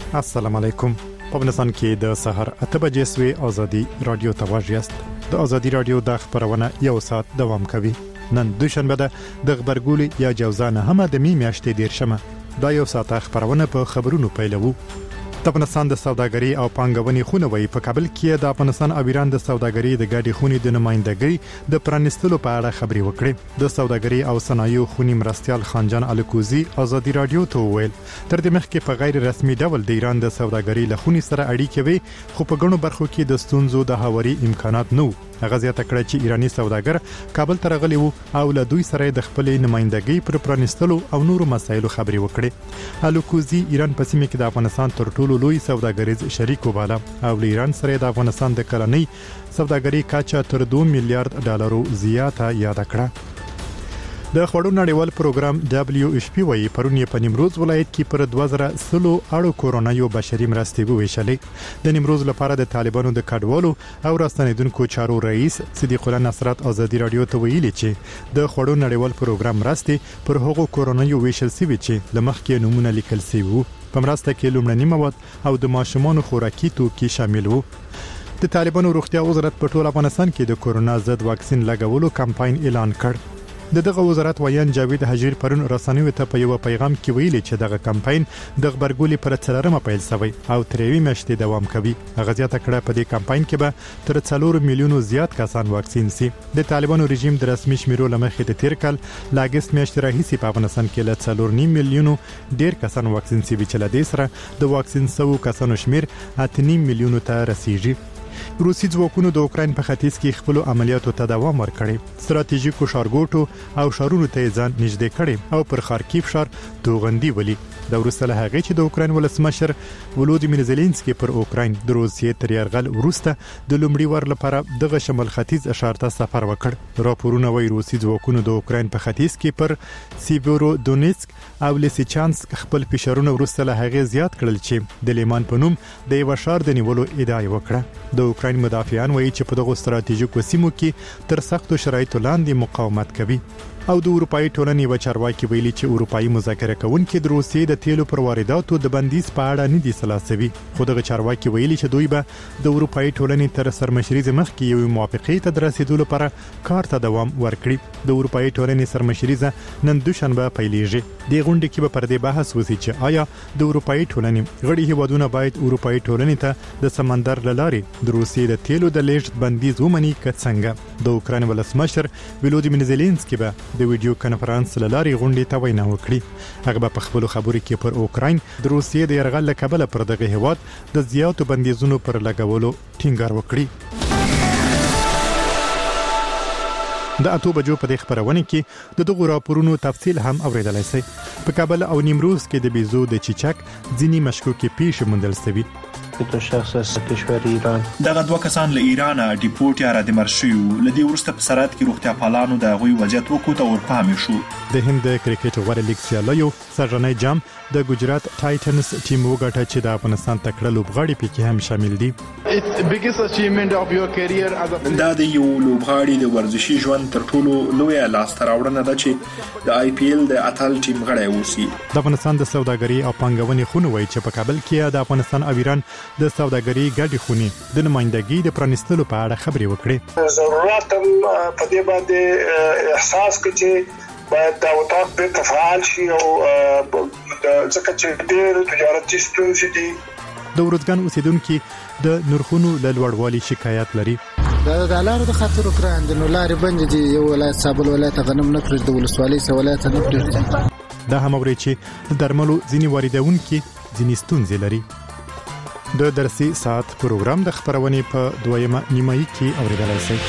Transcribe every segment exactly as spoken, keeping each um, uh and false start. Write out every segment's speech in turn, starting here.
السلام علیکم. په افغانستان کې د سحر اته بجې سوي ازادي رادیو تواژ یاست. د ازادي رادیو د خبرونه یو ساعت دوام کوي. نن دوشنبه ده د خبرګولي یا جوزانه هم د می میاشتې دیر شمه. دا یو ساعت خبرونه په خبرونو پیلوو. د افغانستان د سوداګرۍ او پانګونې خونه وی په کابل کې د افغانستان او ایران د سوداګرۍ د ګډې خونې د نمائندګۍ د پرانستلو په اړه خبري وکړي. د سوداګرۍ او صنایعو خونې مرستيال خانجان الکوزي ازادي رادیو ته ویل تر دې مخکې په غیر رسمي ډول د ایران د سوداګرۍ له خونې سره اړیکې وي، خو په ګڼو برخو کې د ستونزو د هواري امکانات نه وو. هغه زیاته کړه چې ایرانی سوداګر کابل ته راغلي وو او له دوی سره د خپل نمائندګۍ پر پرانستلو او نورو مسایلو خبري وکړي. الکوزي ایران په سیمه کې د افغانستان تر ټولو لوی سوداګریز شریک وباله او له ایران سره د افغانستان د کلنۍ سوداګرۍ کچه تر دوه میلیارډ ډالرو زیاته یاد کړه. د خړو نړیوال پروګرام دبليو ایچ پی وايي پرونی په نیمروز ولایت کې پر دوه زره سلو اړو کورونا یو بشري مرستې وویشلې. د نیمروز لپاره د طالبانو د کډوالو او راستنیدونکو چارو رئیس صدیق الله نصرت ازادي رادیو ته ویلي چې د خړو نړیوال پروګرام مرستې پر هغو کورونا یو ویشل سوي چې لمخکې نمونه لیکل سوي وو. په مرسته کې لومړنی مواد او د ماشومانو خوراکي توکي شامل وو. د طالبانو روغتیا وزارت په ټول افغانستان کې د کورونا ضد واکسین لګولو کمپاین اعلان کړ. د دغه وزارت ویان جاوید حجیر پرون رسنیو ته په یو پیغام کې ویلي چې دغه کمپاین د خبرګولي پر څلورمه پیل شوی او تریوي میاشتې دوام کوي. هغه زیاته کړه په دې کمپاین کې به تر څلور میلیونو زیات کسان واکسین سي. د طالبانو رژیم د رسمي شمیرو لمخې د تیر کال لاګست میاشتې راهیسي په افغانستان کې له څلور نیم میلیونو ډیر کسان واکسین سي، چې له دې سره د واکسین سوو کسانو شمیر اته نیم میلیونو ته رسیږي. روسي ځواکونو د اوکراین په ختیځ کې خپل عملیاتو ته دوام ورکړي. ستراتیژیکو ښارګوټو او شهرونو ته ځان نږدې کړي او پر خارکیف ښار توغندي ولي. د ورسره هغه چې د اوکراین ولسمشر ولودیمیر زيلنسکي پر اوکراین د روسیې تر یرغل وروسته د لومړي ور لپاره دغه شمال ختیځ اشار ته سفر وکړ. راپورونه وايي روسي ځواکونو د اوکراین په ختیځ کې پر سیویرو دونیتسک او لیسیچانسک خپل فشارونه ورسره هغه زیات کړل چې د لیمان په نوم د یو شهر د نیولو ادعا وکړه. د اوکراین مدافعان وایي چې په دغه ستراتیژیکو سیمو کې تر سختو شرایطو لاندې مقاومت کوي. او د اروپאי ټولنې و چارواکي ویلي چې اروپאי مذاکره کوونکي د روسیې د تیلو پر وارداتو د بندیز په اړه نه دي سلاسوي. خو دغه چارواکي ویلي چې دوی به د اروپאי ټولنې تر سرمشري مخکې یو موافقه ته رسیدلو لپاره کار ته دوام ورکړي. د اروپאי ټولنې سرمشري نن دوشنبه پیلېږي. د غونډې کې به پر دې بحث وشي چې آیا د اروپאי ټولنې غړي هیوادونه باید اروپאי ټولنې ته د سمندر لارې د روسیې د تیلو د لیږد بندیز ومني که څنګه. د اوکراین ولسمشر ولودیمیر زيلنسکي به د ویډیو کانفرنس لارې غونډې ته وینا وکړي. هغه په خپل خبرو کې پر اوکراین د روسیې د یرغل له کبله پر دغه هیواد د زیاتو بندیزونو پر لګولو ټینګار وکړي. د اته بجو په دې خبرونه کې د دغه راپورونو تفصیل هم اوریدلای شئ. په کابل او نیمروز کې د بیزو د چیچک ځینی مشکوکې پیښې موندل شوې. دو شخص از کشور ایران دغه دوه کسان له ایران ډیپورت یا را دمر شوي لدی ورسته په سرحد کې روغتیا پالانو د غوي وضعیت وکړو ته ورپامې شو. د هند کرکټ غوړ لیګ سیالیو سرنۍ جام د ګجرات ټایټنز ټیم وګټه چې د افغانستان تکړه لوبغاړي پکې هم شامل دي. دا د یو لوبغاړي د ورزشي ژوند تر ټولو لوی لاسته راوړنه ده چې د آی پی ایل د اتل ټیم غړی وسی. د افغانستان د سوداګرۍ او پانګونې خونه وایي چې په کابل کې د افغانستان او ایران د سوداګرۍ ګډې خونې د نمائندګۍ د پرانستلو په اړه خبرې وکړې. ضرورت په دې باندې احساس کوي چې باید دا وطن په تفعال شي او ځکه چې ډېر تجارتي ستونزې دي. د ورځګان اوسیدونکو د نرخونو له لوړوالي شکایت لري. دا د لارو د خاطر وکړاند نو لارې بند دي. یو ولایت صابل ولایت غنم نه پرې د ولسوالۍ سره ولایت نه پرې. دا هم اوري چې د درملو ځینی واردونکو ځینی ستونزې لري. د درسي ساعت پروګرام د خبرونې په دویمه نیمایي کې اوریدلای شئ.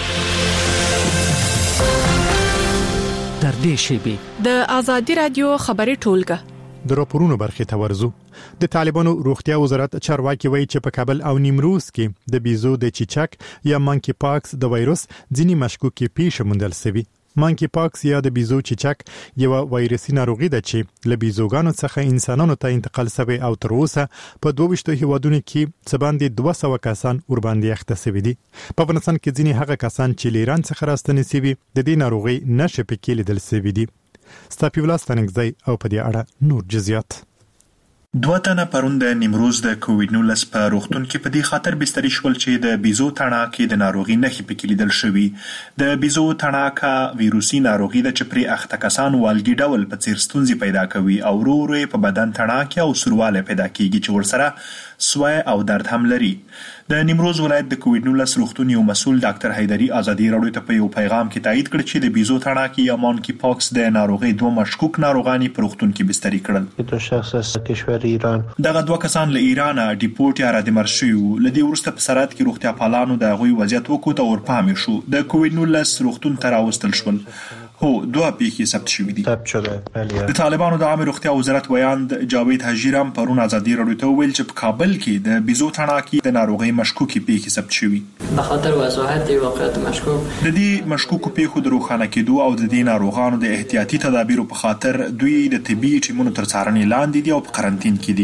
تر دې شی د ازادي رادیو خبري ټولګه د راپورونو برخې ته ورزو. د طالبانو روغتیا وزارت چارواکي وایي چې په کابل او نیمروز کې د بیزو د چیچک یا مانکی پاکس د وایروس ځینی مشکوکې پیښې موندل شوې. مانکی پاکس یا د بیزو چیچک یو وایرسي ناروغي ده چې له بیزوګانو څخه انسانانو ته انتقال شوی او تر اوسه په دوه ویشت هیوادونو کې څه باندې دوه سوه کسان ور باندې اخته شوي دي. په افغانستان کې ځینې هغه کسان چې له ایران څخه راستنې شوي د دې ناروغي نښې پکې لیدل شوي دي. ستاسو ولاستانګ ځای او په دې اړه نور جزئیات. دوه تنه پرون د نیمروز د کووډ نولس په روغتون کې په دې خاطر بستري شول چې د بیزو تڼاکې د ناروغي نښې پکې لیدل شوي. د بیزو تڼاکه ویروسي ناروغي ده چې پرې اخته کسان والګي ډول په څیر ستونزې پیدا کوي او ورو ورو په بدن تڼاکې او سوروالی پیدا کیږي چې ورسره سوی او درد هم لري. د نیمروز ولایت د کووډ نولس روغتون یو مسؤل ډاکټر حیدري ازادي راډیو ته په یو پیغام کې تایید کړ چې د بیزو تڼاکې یا مونکي پاکس د ناروغي دوه مشکوک ناروغان په روغتون کې بستري کړل. دو شخص از کشور ایران دغه دوه کسان له ایران ډیپورت یا رادمر شوي وو. له دې وروسته په سرحد کې روغتیا پالانو د هغوی وضعیت وکوت او ورپام شو. د کووډ نولس روغتون ته راوستل شول. هو دوه پیښې ثبت شوي دي. د طالبانو د عامه روغتیا وزارت ویاند جاوید حجیرم پرون ازادي راډیو ته وویل چې په کابل کې د بیزو تڼاکې د ناروغۍ مشکوکې پیښې ثبت شوي. به خاطر وضاحت واقعیت مشکوک د دې مشکوکو پیښو د روښانه کېدو او د دې ناروغانو د احتیاطي تدابیرو په خاطر دوی د طبي ټیمونو تر څارنې لاندې دي او په قرنطین کې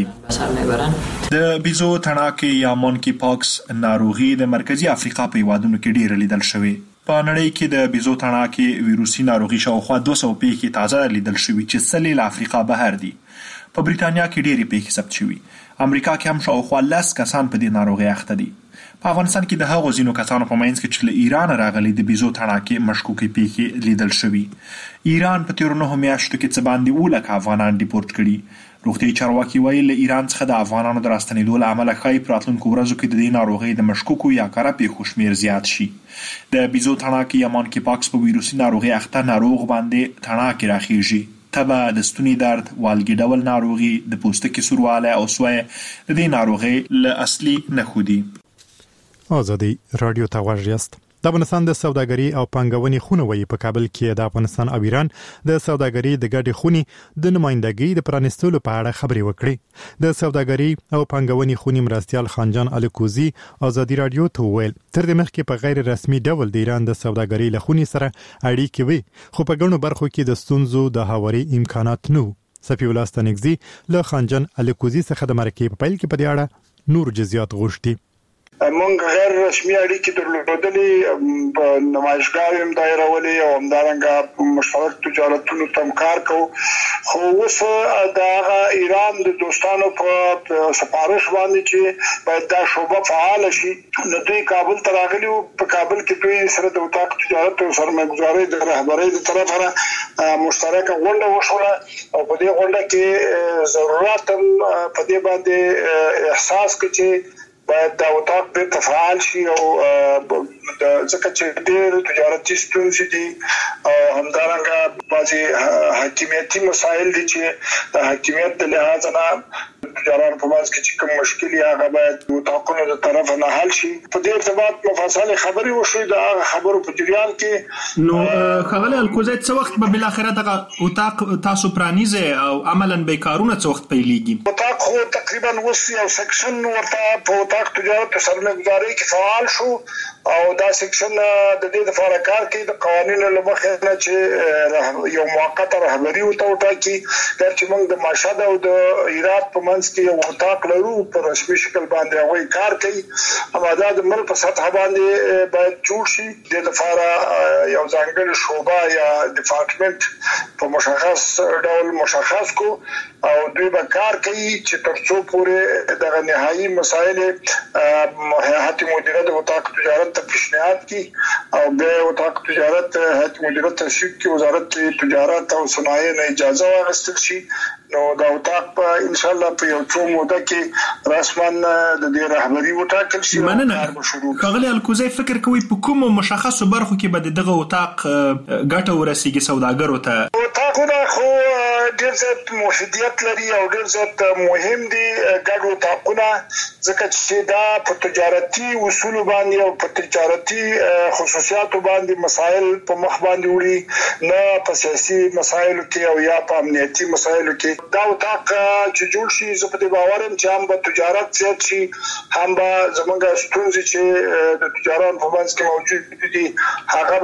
دي. د بیزو تڼاکې یا مونکي پاکس ناروغي د مرکزی افریقا په هیوادونو کې ډېره لیدل شوې. په نړۍ کې د بیزو تڼاکې ویروسي ناروغي شاوخوا دوه سوه پیښې تازه لیدل شوي چې سلې له افریقا بهر دي. په بریتانیا کې ډېرې پیښې ثبت شوي. امریکا کې هم شاوخوا لس کسان په دې ناروغۍ اخته دي. په افغانستان کې د هغو ځینو کسانو په منځ کې چې له ایران راغلي د بیزو تڼاکې مشکوکې پیښې لیدل شوي. ایران په تیرو نهو میاشتو کې څه باندې اووه لکه افغانان ډیپورت کړي. روغتیايي چارواکي وایي له ایران څخه د افغانانو د راستنېدو له امله ښایي په راتلونکو ورځو کې د دې ناروغۍ د مشکوکو یا کره پیښو شمېر زیات شي. د بیزو تڼاکې یا مونکي پاکس په ویروسي ناروغۍ اخته ناروغ باندې تڼاکې راخیږي. تبه، د ستوني درد، والګي ډول ناروغي، د پوستکي سوروالی او سوی د دې ناروغۍ له اصلي نښو دي. ازادي راډیو ته غوږ یاست. د افغانستان د سوداګرۍ او پانګونې خونه وایي په کابل کې د افغانستان او ایران د سوداګرۍ د ګډې خونې د نمائندګۍ د پرانیستلو په اړه خبرې وکړې. د سوداګرۍ او پانګونې خونې مرستیال خانجان الکوزي ازادي راډیو ته وویل تر دې مخکې په غیر رسمي ډول د ایران د سوداګرۍ له خونې سره اړیکې وي، خو په ګڼو برخو کې د ستونزو د هواري امکانات نه وو. صفي الله ستانکزي له خانجان الکوزي څخه د مرکې په پیل کې په دې اړه نور جزئیات غوښتي. مونږ غیر رسمي اړیکې درلودلې، په نمایشګاوې هم دایرولې او همدارنګه مشترک تجارتونو ته هم کار کوو. خو اوس د هغه ایران د دوستانو په سپارښت باندې چې باید دا شعبه فعاله شي، نو دوی کابل ته راغلي وو. په کابل کې دوی سره د اتاق تجارت او سرمایه‌ګذارۍ د رهبرۍ د طرفه نه مشترکه غونډه وشوله او په دې غونډه کې ضرورت په دې باندې احساس کړ چې باید دا اتاق به تفعال شي او د ځکه چې ډېر تجارتي ستونزې دي او همدارنګه بعضي حاکمیتي مسایل دي چې د حاکمیت د لحاظ نه تجارانو په منځ کې چې کوم مشکل یا هغه باید د اتاقونو د طرف نه حل شي. په دې ارتباط مفصل خبرې وشوې د هغه خبرو په جریان کې. نو ښاغلی الکوزي څه وخت به بالاخره دغه اتاق تاسو پرانیزئ او عملاً به کارونه څه وخت پیلېږي؟ اتاق خو تقریبا اوس یو سیکشن ورته په اتاق تجارت او سرمایه‌ګذارۍ کې فعال شو او دا سیکشن د دې لپاره کار کوي د قوانینو له مخې نه چې یو موقته رهبري ورته وټاکي. دا چې موږ د ماشهد او د ایرات په منځ کې یو اتاق لرو په رسمي شکل باندې هغوی کار کوي. اما دا د ملک په سطح باندې باید جوړ شي. د لپاره یو ځانګړی شعبه یا ډپارټمنټ په مشخص ډول مشخص کو او دوی به کار کوي چې تر څو پورې دغه نهایي مسایل هیئت مدیره د اتاق تجارت ته پیشنهاد کړي او بیا اتاق تجارت هیئت مدیره تشکیل کړي، وزارت تجارت او صنایع نه اجازه واخیستل شي. نو دا اتاق په ان شاء الله په یو څو موده کې رسما د دې رهبري وټاکل شي. مننه. ښاغلی الکوزي، فکر کوي په کومو مشخصو برخو کې به دغه اتاق ګټه ورسیږي سوداګرو ته؟ اتاقونه خو ډېر زیات مفیدیت لري او ډېر زیات مهم دي ګډ اتاقونه، ځکه چې دا په تجارتي اصول باندې او په تجارتي خصوصیاتو باندې مسائل په مخ باندې وړي، نه په سیاسي مسایلو کې او یا په امنیتي مسایلو کې. دا اتاق چې جوړ شي زه په دې باور یم چې هم به تجارت زیات شي، هم به زموږ ستونزې چې د تجاران په منځ کې موجود دي هغه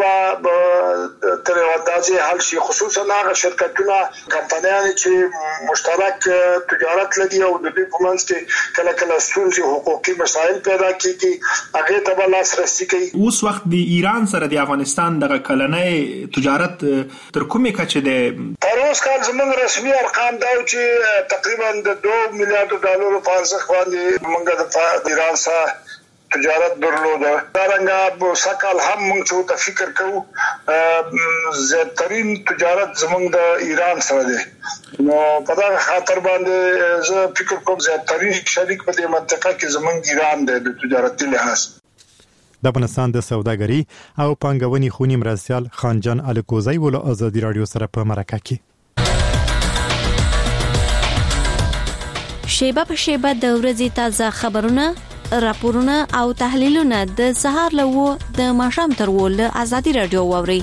به تر یو اندازې حل شي، خصوصا هغه شرکتونه کمپنیان چې مشترک تجارت لري او د دې په منځ کې کله کله ستونزې حقوقي مسایل پیدا کیږي، هغه ته به لاسرسي کوي. اوس وخت د ایران سره د افغانستان دغه کلنۍ تجارت تر کومې کچې دی؟ تر اوس کال زموږ رسمي ارقام دا چې تقریبا د دوه میلیارډ ډالرو په ارزښت باندې موږ د ایران سره تجارت درلوده. دا رنګه سکهال هم موږ چې ته فکر کوو زیاترین تجارت زموږ د ایران سره دی. نو په دا خاطر باندې زه فکر کوم زیاترین شریک په دې منطقه کې زموږ ایران دی د تجارتي لحاظ. د افغانستان د سوداګري او پانګونې خونی مرستيال خانجان الکوزی ول ازادي رادیو سره په مرکه کې شیبه په شیبه د ورځې تازه خبرونه راپورونه او تحلیلونه د سهار لوو د ماښام تر ول ازادي رادیو ووري.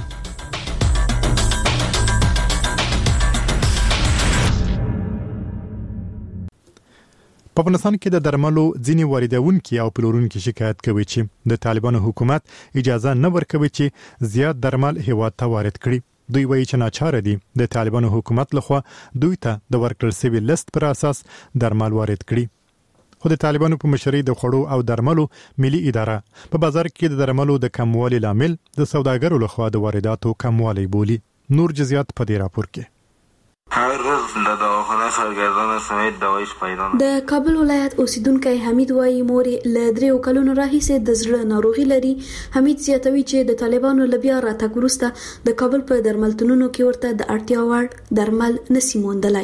په افغانستان کې د درملو ځینی واردونکو او پلورونکو شکایت کوي چې د طالبانو حکومت اجازه نه ورکوي چې زیات درمل هیواد ته وارد کړي. دوی وایي چې ناچاره دي د طالبانو حکومت لخوا دوی ته د ورکړل شوی لیست پر اساس درمل وارد کړي. خو د طالبانو په مشرۍ د خوړو او درملو ملي اداره په بازار کې د درملو د کموالي لامل د سوداګرو لخوا د وارداتو کموالی بولی. نور جزئیات په دې راپور کې. هر روز د دواخانه سرګردان سمیت دوایش پیدا نه. د کابل ولایت اوسیدونکو حمید وایي مور له دریو کلونو راهیسې د زړه ناروغي لري. حمید زیاتوي چې د طالبانو لبیا راتګ وروسته د کابل په درملتونونو کې ورته د اړتیا وړ درمل نسی موندلای.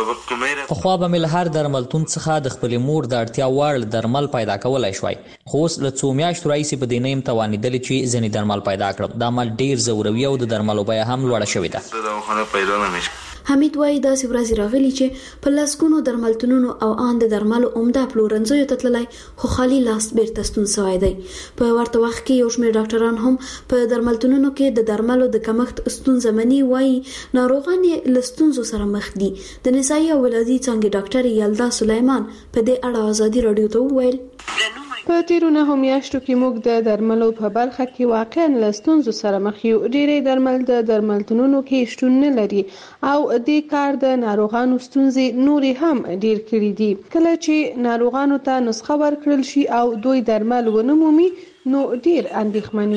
په خو به مل هر درملتون څخه د خپل مور د اړتیا وړ درمل پیدا کولای شوی. خو اوس له څو میاشتو راهیسې په دې نیم توانیدل چې ځنې درمل پیدا کړم. دا مال ډیر ضروري او د درملو بیه هم لوړه شوې ده. د دواخانه پیدا نه نشي. حمید وایي دا ورځ راغلی چې په لاسګونو درملتونونو او ان د درملو عمده پلورنځیو ته تللی خو خالی لاس بیرته ستون شوی دی. په ورته وخت کې یو شمېر ډاکټران هم په درملتونونو کې د درملو د کمښت ستونزه مني. وایي ناروغان یې له ستونزو سره مخ دي. د نسایي او ولادي څانګې ډاکټر یلدا سلیمان په دې اړه ازادي رادیو ته وویل په تیرو نه میاشتو کې موږ د درملو په برخه کې واقعا له ستونزو سره مخ یو. ډېرې درمل د درملتونونو کې شتون نه لري او دې کار د ناروغانو ستونزې نورې هم ډېر کړې دي. کله چې ناروغانو ته نسخه ورکړل شي او دوی درمل ونه مومي نو ډیر اندېښمن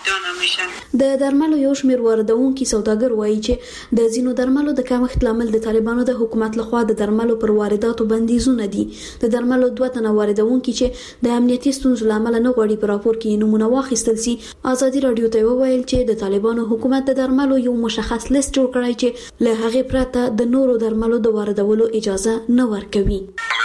وي. د درملو یو شمېر واردونکو سوداګر وایي چې د ځینو درملو د کمښت لامل د طالبانو د حکومت لخوا د درملو پر وارداتو بندیزونه دي. د درملو دوه تنه واردونکو چې د امنیتي ستونزو لامل نه غواړي په راپور کې نمونه واخیستل شي ازادي رادیو ته وویل چې د طالبانو حکومت د درملو یو مشخص لیست جوړ کړی چې له هغه پرته د نورو درملو د واردولو اجازه نه ورکوي.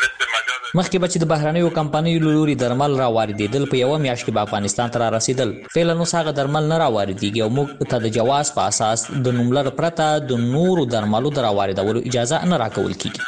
مخکې به چې د بهرنیو کمپنیو له لوري درمل را واردېدل په یوه میاشت کې به افغانستان ته را رسېدل. فعلا اوس هغه درمل نه را واردېږي او موږ ته د جواز په اساس د نوملړ پرته د نورو درملو د را واردولو اجازه نه راکول کېږي.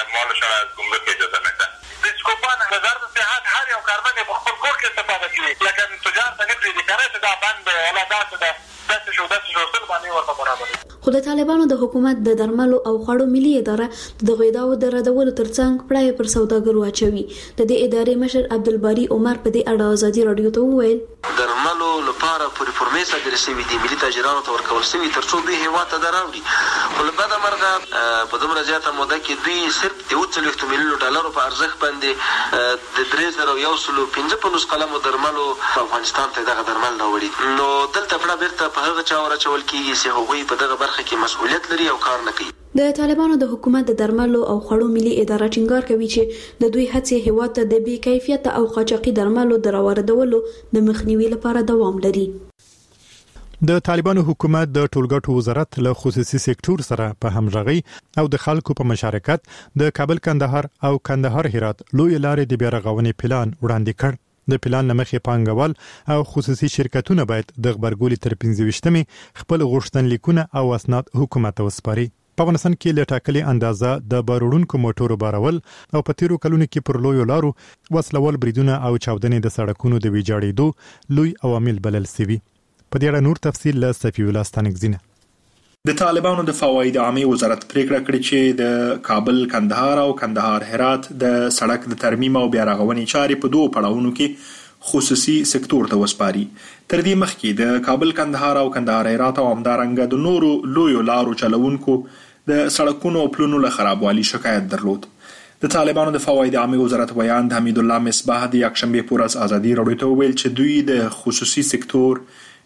خو د طالبانو د حکومت د درملو او خوړو ملي اداره د غیداو د ردولو ترڅنګ پړای پر سوداګرو اچوي. د دې ادارې مشر عبدالباری عمر په دې اړه ازادي رادیو ته وویل درملو لپاره پوری فورمې صادرې شوې دي ملي تاجرانو ته ورکول شوي ترڅو دوی هیواد ته دراوړي. خو له بده مرغه په دومره زیاته موده کې دوی صرف د اووه څلوېښتو میلیونو ډالرو په ارزښت باندې د درې زره یو سلو پنځه پنځوس قلمو درملو په افغانستان ته دغه درمل راوړي. نو دلته پړه بیرته په هغه چا ورچول کېږي چې هغوی په دغه برخه کې مسؤلیت لري او کار نه کوي. د طالبانو د حکومت د درملو او خوړو ملي اداره ټینګار کوي چې د دوی هڅې هیواد ته د بې کیفیت او قاچاقي درملو د راوړدولو د مخنیوي لپاره دوام لري. د طالبانو حکومت د ټولګټو وزارت له خصوصي سکتور سره په همغږي او د خلکو په مشارکت د کابل کندهار او کندهار هرات لوی لارې د بیارغونې پلان وړاندې کړ. د پلان لمخې پانګوال او خصوصي شرکتونه باید د خبرګولي تر پنځه ویشتمې خپل غوښتنلیکونه او اسناد حکومت ته وسپاري. په افغانستان کې له ټاکلې اندازه د بارونکو موټرو بارول او په تیرو کلونو کې پر لویو لارو وسلول بریدونه او چاودنې د سړکونو د ویجاړېدو لوی عوامل بلل شوي. په دې اړه نور تفصیل له صفی الله ستانکزینه. د طالبانو د فواید عامه وزارت پریکړه کړې چې د کابل کندهار او کندهار هرات د سړک د ترمیم او بیارغونې چارې په دوه پړاوونو کې خصوصي سکتور ته وسپاري. تر دې مخکې د کابل کندهار او کندهار هرات او همدارنګه د نورو لویو لارو چلوونکو د سړکونو او پلونو له خرابوالي شکایت درلود. د طالبانو د فواید عامه وزارت ویاند حمید الله مصباح د یکشنبه پر ورځ ازادي رادیو ته ویل چې دوی د خصوصي سکتور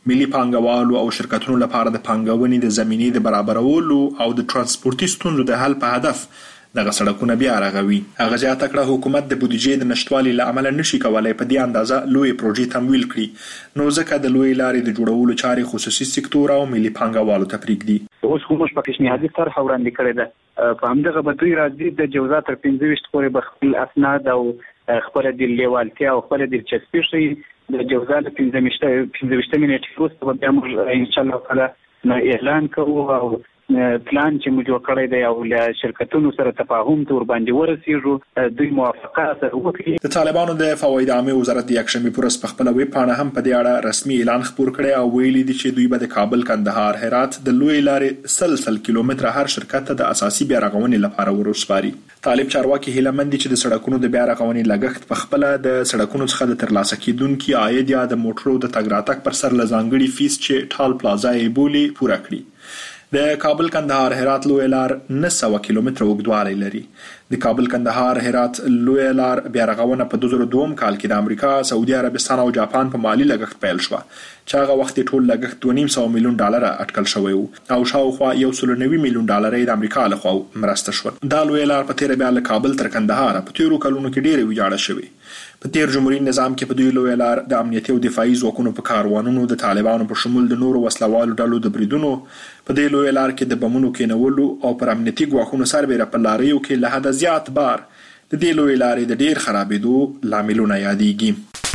ملي پانګوالو او شرکتونو لپاره د پانګونې د زمینې د برابرولو او د ترانسپورتي ستونزو د حل په هدف دغه سړکونه بیا رغوي. هغه زیاته کړه حکومت د بودیجې د نشټوالي له امله نشي کولای په دې اندازه لوی پروژې تمویل کړي، نو ځکه د لوی لارې د جوړولو چارې خصوصي سکتور او ملي پانګوالو ته پرېږدي. اوس خو موږ په پیشنهادي طرح وړاندې کړې ده، په همدغه به دوی راځي د جوزا تر پنځه ویشت پورې به خپل اسناد او خپله د لیوالتیا او خپله دلچسپي ښیي. د جوزا له پنځه ویشتمې نیټې وروسته به بیا موږ انشاءالله تعالی اعلان کوو او پلان چې موږ جوړ کړی دی او له شرکتونو سره تفاهم ته ورباندې ورسېږو، دوی موافقه سره وکړي. د طالبانو د فواید عامه وزارت د یکشنبې په ورځ په خپله ویب پاڼه هم په دې اړه رسمي اعلان خپور کړی او ویلي دي چې دوی به د کابل، کندهار، هرات د لوی لارې سل سل کیلومتره هر شرکت ته د اساسي بیا رغونې لپاره ورسپاري. طالب چارواکي هیله مند دي چې د سړکونو د بیا رغونې لګښت په خپله د سړکونو څخه د ترلاسه کیدونکي عاید یا د موټرو د تګ راتګ پر سر له ځانګړي فیس چې ټال پلازا یې بولي پوره کړي. د کابل، کندهار، هرات لوی لار نه سوه کیلومتره اوږدوالی لري. د کابل، کندهار، هرات لوی لار بیا رغونه په دوه زره دوه کال کې د امریکا، سعودي عربستان او جاپان په مالی لګښت پیل شوه چې هغه وخت ټول لګښت دوه نیم سوه میلیون ډالر اټکل شوی و او شاوخوا یو سل نوي میلیون ډالر د امریکا لخوا مرسته شوه. دا لوی لار په تیره بیا له کابل تر کندهار په تیرو کلونو کې ډېرې ویجاړه شوې. په تیر جمهوریت نظام کې په دوی لوی لار د امنیتي او دفاعي ځواکونو په کاروانونو د طالبانو په شمول د نورو وسلوالو ډلو د بریدونو په دې لوی لار کې د بمونو کېنولو او پر امنیتي ګواښونو سربېره په لاریو کې له حده زیات بار د دې لوی لارې د ډېر خرابېدو لاملونه یادېږي.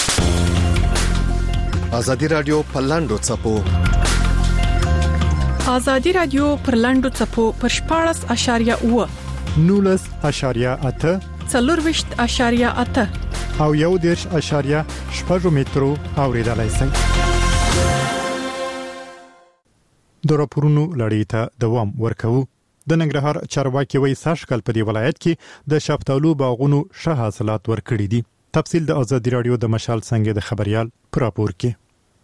ازادي رادیو په لاندو څپو ازادي رادیو پر لاندو څپو پر شپاړس اشاریه اوه نولس اشاریه اته څلور ویشت اشاریه اته او یو دیرش اشاریه شپږ مترو اوریدلای شئ. د راپورونو لړۍ ته دوام ورکوو. د ننګرهار چارواکي وایي سږکال په دې ولایت کې د شفتالو باغونو ښه حاصلات ورکړي دي. تفصیل د ازادي رادیو د مشال څنګه د خبريال پر راپور کې.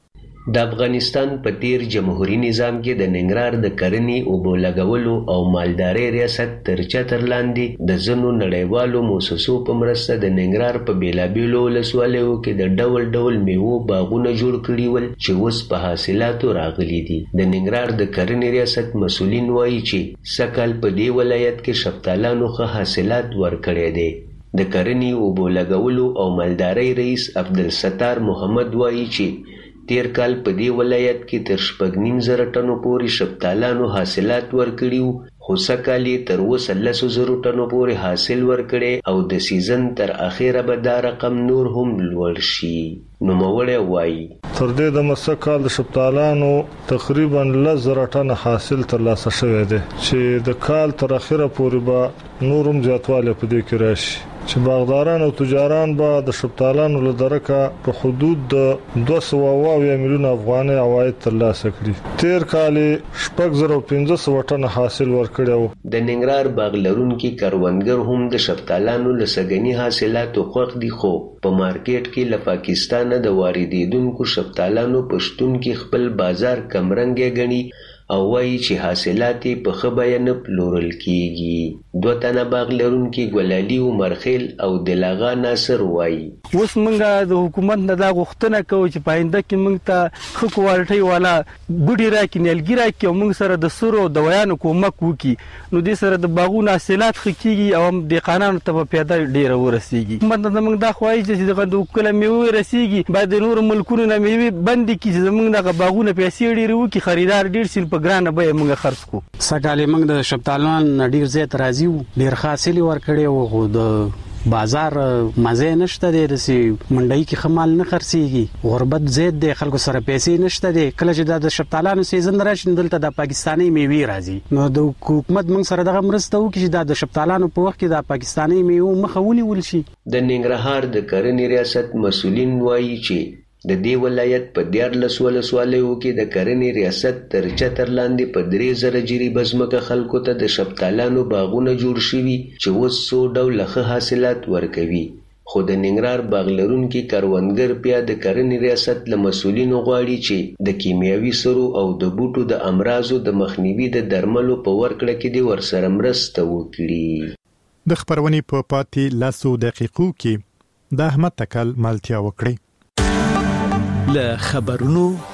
د افغانستان په تیر جمهوریت نظام کې د ننګرهار د کرنې او بولګولو او مالدارۍ ریاست تر چتر لاندې د زنو نړیوالو مؤسسو په مرسته د ننګرهار په بیلابیلو ولسوالیو کې د ډول ډول میوو باغونه جوړ کړي ول چې اوس په حاصلاتو راغلي دي. د ننګرهار د کرنې ریاست مسؤلین وایي چې سږکال په دې ولایت کې شفتالانو ښه حاصلات ورکړي دي. د کرنې او بولګولو او مالدارۍ رئیس عبدالستار محمد وایي چې تیر کال په دې ولایت کې تر شپږ نیم زره ټنو پورې شفتالانو حاصلات ورکړي وو، خو سږکال یې تر اوسه لسو زرو ټنو پورې حاصل ورکړی او د سیزن تر اخره به دا رقم نور هم لوړ شي. نوموړی وایي تر دې د مسکال د شفتالانو تقریبا لس زره ټن حاصل ترلاسه شوی دی چې د کال تر اخره پورې به نورم زیاتوالی په دې کې راشي چې باغداران او تجاران به د شفتالانو له درکه په حدود د دوه سوه اویا میلیون افغانۍ عواید ترلاسه کړي. تیر کال شپږ زره پنځه سوه ټن حاصل ورکړی و. د ننګرهار باغ لرونکي کروندګر هم د شفتالانو له سږني حاصلاتو خوښ دي، خو په مارکیټ کې له پاکستانه د واردېدونکو شفتالانو په شتون کې خپل بازار کمرنګه ګڼي او وایي چې حاصلات په ښه بیه نه پلورل کیږي. دوه تنه باغ لرونکي ګلالي عمرخیل او دلاغا ناصر وایي اوس موږ د حکومت نه دا غوښتنه کوو چې پاینده کې موږ ته ښه کوالټۍ والا بوټي راکړي، نیالګي راکړي او موږ سره د سرو دوايانو کومک وکړي، نو دې سره د باغونو حاصلات ښه کیږي او هم دهقانانو ته به پیدا ډېره ورسیږي. حکومت نه موږ دا خوایي چې دغه د کله میوې رسیږي باید د نورو ملکونو نه میوې بندې کړي چې زموږ دغه باغونه پیسې ډېرې وکړي، خریدار ډېر شي په ګرانه بیه موږ خرڅ کړو. سږکال موږ د شفتالو ډېر زیات راضي وو، ډېر ښه حاصل یې ورکړی و، خو د بازار مزه نشته دی، داسې منډۍ کې ښه مال نه خرڅېږي، غربت زیات دی، خلکو سره پیسې نشته دی. کله چې دا د شفتالانو سیزن راشي نو دلته د پاکستاني میوې راځي، نو د حکومت موږ سره دغه مرسته وکړي چې دا د شفتالانو په وخت کې د پاکستاني میوو مخه ونیول شي. د ننګرهار د کرنې ریاست مسؤلین وایي چې د دې ولایت په دیارلس ولسوالیو کې د کرنې ریاست تر چتر لاندې په درې زره جریبه ځمکه خلکو ته د شفتالانو باغونه جوړ شوي چې اوس څو ډوله ښه حاصلات ورکوي. خو د ننګرهار باغ لرونکي کروندګر بیا د کرنې ریاست له مسؤلینو غواړي چې د کیمیاوي سرو او د بوټو د امراضو د مخنیوي د درملو په ورکړه کې دې ورسره مرسته وکړي. د خبرونې په پاتې لسو دقیقو کې د احمد تکل مالتیا وکړي. له خبرونو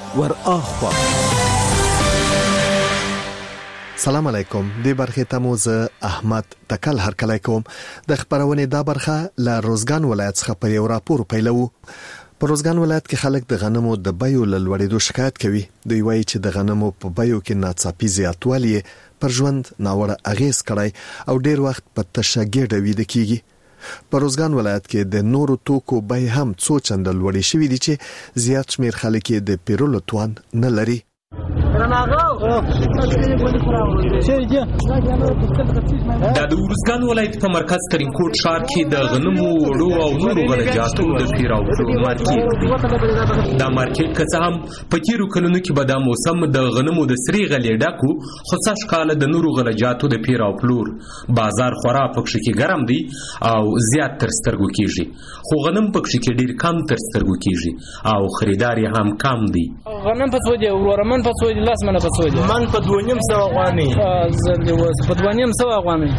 ور اخوا. سلام علیکم. د برخه تموز احمد تکل هر کله کوم د خبرونه دا برخه ل روزګان ولایت څخه په یو راپور پیلو. په روزګان ولایت کې خلک د غنمو د بیو لوړېدو شکایت کوي. دوی وایي چې د غنمو په بیو کې ناڅاپي زیاتوالی پر ژوند ناوړه اغیز کړی او ډیر وخت په تشګېډه ویده کیږي. په روزګان ولایت کې د نورو توکو بیې هم څو چنده لوړې شوې دي چې زیات شمیر خلک د پیرولو توان نه لري. دا د ورزګان ولایت په مرکز ترینکوټ ښار کې د غنمو وړو او نورو غلجاتو د پیراو مارکیټ دی. دا مارکیټ که څه هم په تیرو کلونو کې به دا موسم د غنمو د سرې غلې ډکو، خو سږ کاله د نورو غلجاتو د پیراو پلور بازار خورا پکښې کې ګرم دی او زیات تر سترګو کېږي، خو غنم پکښې کې ډېر کم تر سترګو کېږي او خریدار یې هم کم دی. غنم په څو دی وروره؟ من په څو دی؟ لاس منه په څو دی؟ من په دوه نیم سوه افغانۍ. زه په دوه نیم سوه افغانۍ.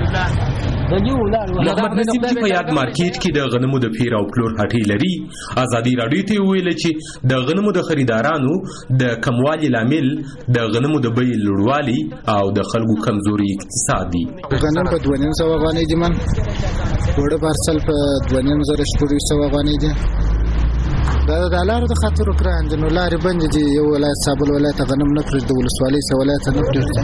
محمد نصیب چې په یاد مارکیټ کې د غنمو د پیر او پلور هټۍ لري، ازادي راډیو ته ویل چې د غنمو د خریدارانو د کموالي لامل د غنمو د بیې لوړوالي او د خلکو کمزوري اقتصاد دي. غنم په دوه نیم سوه افغانۍ دي، من وړه پارسل په دوه نیم زره شپږ سوه افغانۍ دي. دا د لارو د خاطر وکړان د نو لارې بند دي. یو ولایت صابل ولایت غنم نه پرېږدي، ولسوالۍ سه ولایت نه پرېږدي.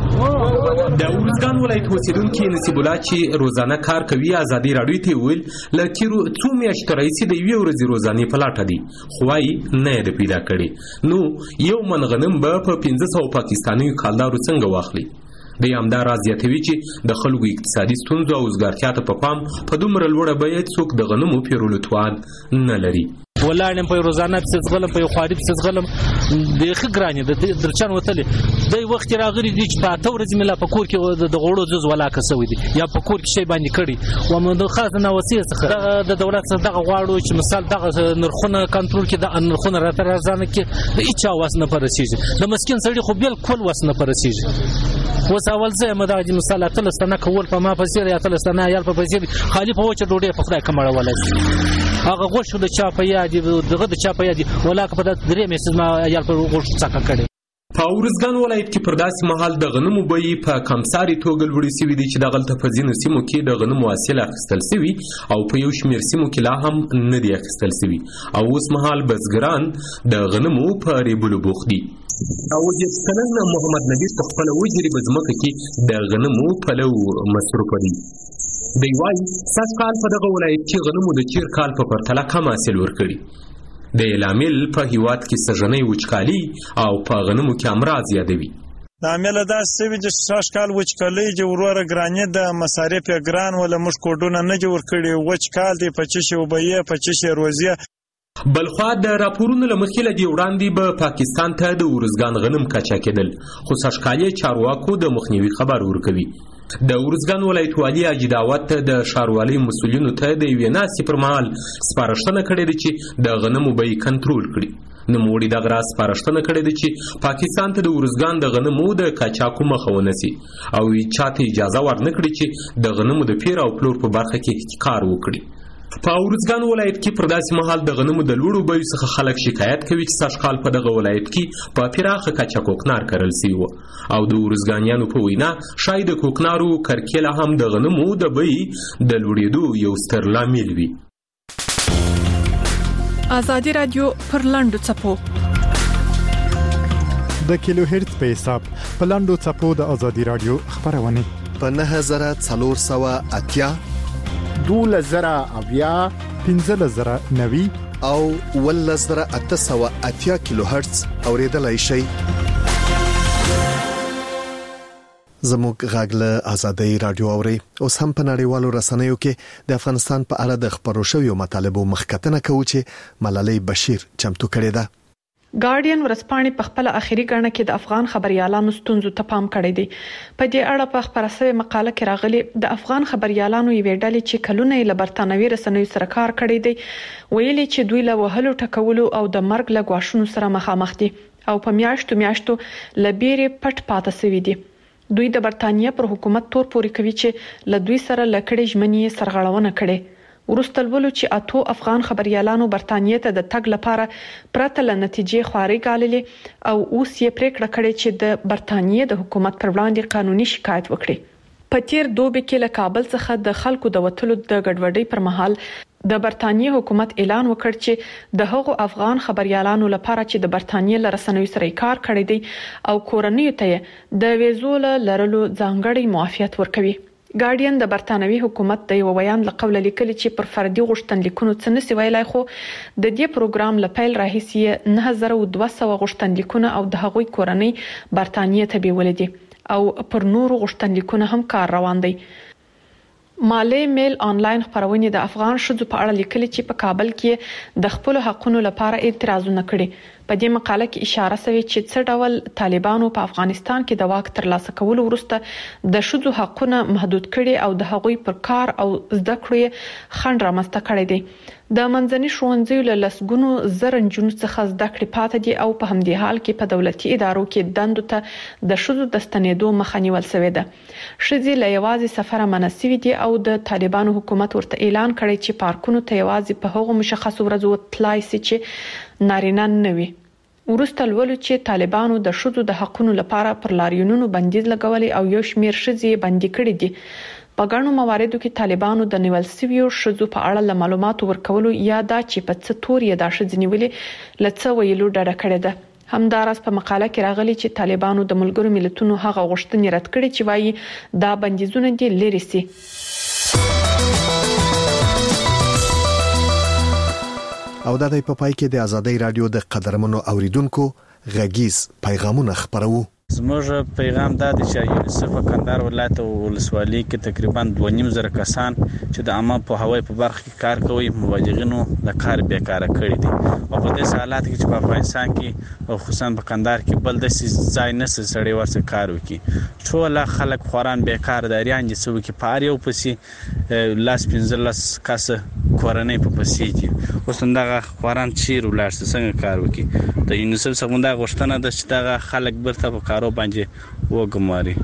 د ورزګان ولایت اوسېدونکي نصیب الله چې روزانه کار کوي ازادي راډیو ته ویل له تیرو څو میاشتو راهیسې د یوې ورځې روزانې په لټه دي، خو وایي نه یې ده پیدا کړې. نو یو من غنم به په پنځه سوه پاکستانیو کالدارو څنګه واخلي؟ د همدا راز زیاتوي چې د خلکو اقتصادي ستونزو او وزګارتیا ته په پام په دومره لوړه بیه څوک د غنمو پیرولو توان نه لري. ولاړم په روزانه په څغلم په خواري په څغلم د ښه ګرانې د درچن وتلې د وخت راغلي دي چې په اته ورځې ملا په کور کې د غوړو جز ولا کسوي دي یا په کور کې شی باندې کړي و مو د خاص نه وسیله څخه د دولت څخه دغه غواړو چې مثال دغه نرخونه کنټرول کې د نرخونه راته راځنه کې د هیڅ واس نه پرسیږي. د مسکین سړي خو بالکل واس نه پرسیږي. وس اول ځای مداجي مثال اتلستانه کول په ما پسیر یا اتلستانه یال په پسیر خالی په وچه ډوډۍ په خدای کمړه ولای هغه غوښو د چا په یاد دغه د چا په یاد ولاکه په درې میسز ما یال په غوښو څخه کړي. په ورزګان ولایت کې پر داسې مهال د غنمو بیې په کمساري توګه لوړې سوي دي چې دغلته په ځینو سیمو کې د غنمو حاصل اخیستل سوي او په یو شمېر سیمو کې لا هم نه دي اخیستل سوي او اوس مهال بزګران د غنمو په ریبلو بوخت دي. او وجد کلن محمد نبی په خپله وجري په ځمکه کې د غنمو پلو مصروفه دي. دی وایي سږ کال په دغه ولایت کې غنمو د تېر کال په پرتله کم حاصل ورکړي. د لامل په هیواد کې سږنۍ وچکالي او په غنمو کې امراض یادوي. د عامل داسې سوي چې سږ کال وچکالۍ چې وروره ګرانې د مصارف یې ګران وله موږ کوډونه نه جوړ کړي. وچ کال دی په چشي وبیې په چشي روزیه. بلخوا د راپورونو له مخې له دې وړاندې به پاکستان ته د ورزګان غنم کچا کېدل، خو سږ کال یې چارواکو د مخنیوي خبر ورکوي. د ورزګان ولایت والي حاجي داود د ښاروالۍ مسؤلینو ته د یوې ناستې پر مهال سپارښتنه کړې ده چې د غنمو بیې کنټرول کړي. نوموړي دغه راز سپارښتنه کړې ده چې پاکستان ته د ورزګان د غنمو د قاچاقو مخه ونیسي او چاته اجازه ورنه کړي چې د غنمو د پیر او پلور په برخه کې احتکار وکړي. په ورزګان ولایت کې پر داسې مهال د غنمو د لوړو بیو څخه خلک شکایت کوي چې سږ کال په دغه ولایت کې په پراخه کچه کوکنار کرل سوي وو او د ورزګانیانو په وینا ښایي د کوکنارو کرکیله هم د غنمو د بیې د لوړېدو یو ستر لامل وي. ازادي راډیو پر لاندو څپو د کیلو هرتز په حساب په لاندو څپو د ازادي راډیو خبرونه په نه زره څلور سوه اتیا دوله زره اویا پنځه زره نوي او اوله زره اته سوه اتیا کیلو هرتز اوریدلای شئ. زموږ غږ له ازادي راډیو اوري. اوس هم په نړیوالو رسنیو کې د افغانستان په اړه د خبرو شویو مطالبو مخکتنه کوي چې ملالۍ بشیر چمتو کړې ده. ګارډین ورځپاڼې په خپل اخیری ګڼه کې د افغان خبريالانو ستونزو ته پام کړی دی. په دې اړه په خبره شوی مقاله کې راغلي د افغان خبريالانو یوې ډلې چې کلونه یې له برتانوي رسنیو سره کار کړی دی ویلي چې دوی له وهلو ټکولو او د مرګ له غواښونو سره مخامخ دي او په میاشتو میاشتو لبيري پټ پاتې سوي دي. دوی د برتانیې پر حکومت تور پوري کوي چې له دوی سره لکړې ژمنې سرغړونه کړي. ورسته ولولو چې اتو افغان خبريالانو برتانیې ته د تګ لپاره پرته ل نتیجې خواري غاللې او اوس یې پریکړه کړې چې د برتانیې د حکومت پر وړاندې قانوني شکایت وکړي. په تیر دوبي کې له کابل څخه د خلکو د وټلو د ګډوډۍ پر مهال د برتانیې حکومت اعلان وکړ چې د هغو افغان خبريالانو لپاره چې د برتانیې لرسنوي سره کار کړی دی او کورنۍ ته د ویزو لرلو ځانګړي معافیت ورکوي. ګارډین د برتانوي حکومت د یو بیان لقول لیکلي چې پر فردي غوښتنلیکونو څه نسی ویلای خو د دې پروګرام لپاره راهیسي نه هزار او دوه سوه غوښتنلیکونه او د هغوی کورنۍ برتانیې ته بیول دي او پر نورو غوښتنلیکونه هم کار روان دی. مالی میل آنلاین خبرونه د افغان شذو په اړه لیکلي چې په کابل کې د خپل حقوقو لپاره اعتراضونه کړي. په دې مقاله کې اشاره شوی چې څه ډول طالبانو په افغانستان کې د واک ترلاسه کولو وروسته د شذو حقوقونه محدود کړي او د هغوی پر کار او زده کړې خنډ رامنځته کړي دي. د منځني ښوونځیو له لسګونو زره نجونو څخه زده کړې پاتې دي او په همدې حال کې په دولتي ادارو کې دندو ته د شذو د ستنېدو مخه نیول شوې ده. ښځې له یوازې سفر مناسبي دي او د طالبانو حکومت ورته اعلان کړی چې پارکونو ته یوازې په هغو مشخصو ورځو تلای شي چې نارینه نه وي. ورسته لولو چې طالبانو د شذو د حقوقو لپاره پر لاریونونو بندیز لګولي او یو شمیر ښځې بندي کړي دي. په ګڼو مواردو کې طالبانو د نیول سویو شذو په اړه له معلوماتو ورکولو یا دا چې په څه تور یې دا ښځې نیولې لڅ ویلو ډډه کړې ده. همداراز په مقاله کې راغلي چې طالبانو د ملګرو ملتونو هغه غوښتنې رد کړې چې وایي دا بندیزونه دي لري سي. او دا د پپای کې د ازادۍ رادیو د قدرمنو اوریدونکو غږیز پیغامونه خبرو. زموږ پیغام دا دی چې یونیسف په کندهار ولایت او ولسوالۍ کې تقریبا دوه نیم زره کسان چې د عامه پوهاوی په برخه کې کار کوي مبلغینو د کار بیکاره کړی دي او په دې حالات کې چې په افغانستان کې او خصوصا په کندهار کې بل د ځای نه سړي ورسره کار وکړي. ټول خلک خوران بیکاره داریان دي چې په پاره یو پسې لاس پنځلس کس کورنۍ په پسې دي. اوس دغه خوران چیر ولر څنګه کار وکړي. د یونیسف څخه دا غوښتنه ده چې دغه خلک برته په کارو باندې وګماري.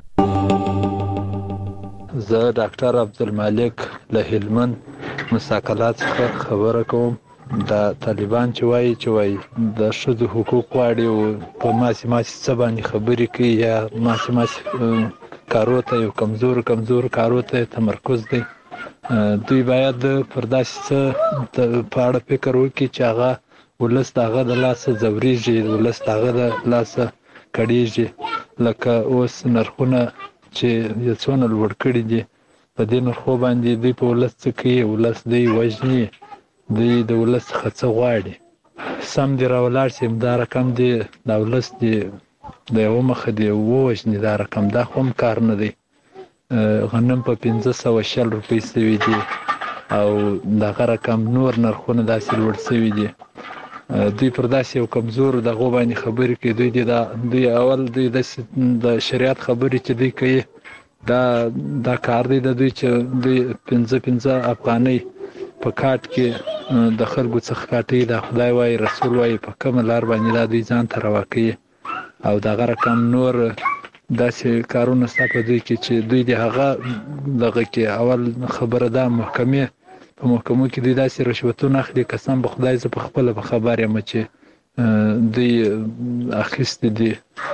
زه ډاکټر عبدالمالک له هلمند مساکلات څخه خبره کوم. دا طالبان چې وایي چې وایي د شذو حقوق غواړي او په ماسي ماسي څه باندې خبرې کوي یا ماسي ماسي کارو ته یو کمزور کمزور کارو ته تمرکز دی. دوی باید پر داسې څه په اړه فکر وکړي چې هغه ولس دغه د لاسه ځورېږي ولس دغه د لاسه کړيږي. لکه اوس نرخونه چې یو څونه لوړ کړي دي په دې نرخو باندې دوی په ولس څه کوي ولس دوی وژني دوی د ولس څخه څه غواړي. سم دی راولاړ شي دا رقم دی د ولس دی د یو مخه دی وژني دا رقم دا هم کار نه دی. غنم په پنځه سوه شل روپۍ سوي دي او دغه رقم نور نرخونه داسې لوړ سوي دي. دوی پر داسې یو کمزور دغه باندې خبرې کوي. دوی د دوی اول دوی د شریعت خبرې چې دوی کوي دا دا کار دی د دوی چې دوی پنځه پنځه افغانۍ په کاټ کې د خلکو څخه کاټي د خدای وای رسول وای په کوم لار باندې دا دوی ځان ته راوکي او دغه رقم نور داسې کارونه ستاسو دوی کې چې دوی د هغه دغه کې اول خبره ده محکمه په محکمو کې دوی داسې رشوتونه اخلي قسم به خدای زه په خپل په خبر یم چې دوی اخیست دي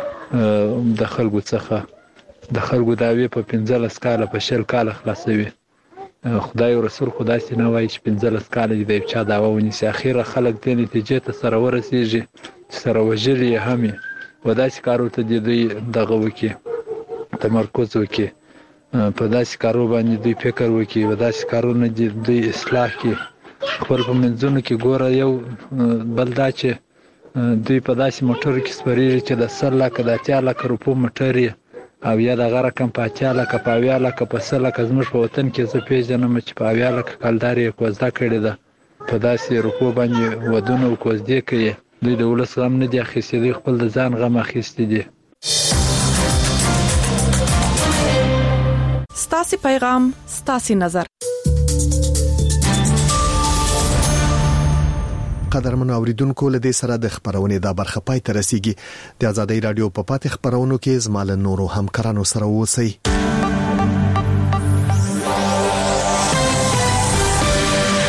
د خلکو څخه د خلکو داوی په پنځلس کاله په شل کاله خلاصوي. خدای او رسول خدای سي نه وایي چې پنځلس کاله دی چا داوا ونیسي. اخیره خلک دې نتیجې ته سره ورسیږي چې سره وژلي یې هم و داسې کارو ته دي دوی دغه وکړي تمرکز وکړي په داسې کارو باندې دوی فکر وکړي و داسې کارونه دي دوی اصلاح کړي. خپل په منځونو کې ګوره یو بل دا چې دوی په داسې موټرو کې سپریږي چې د سل لکه د اتیا لکه روپو موټر او یا دغه رقم په اتیا لکه په اویا لکه په سل لکه زموږ په وطن کې زه پېژنم چې په اویا لکه کلدار یې کوزده کړې ده په داسې روپو باندې ودونه او کوزدې کوي. دوی د ولس غم نه دي اخیستي دوی خپل د ځان غم اخیستي دي. ستاسو پیغام ستاسو نظر. قدرمن اوریدونکو له دې سره د خبرونې دا برخه پای ته رسیږي. د ازادۍ رادیو په پاتې خبرونو کې زمال نورو همکارانو سره اوسئ.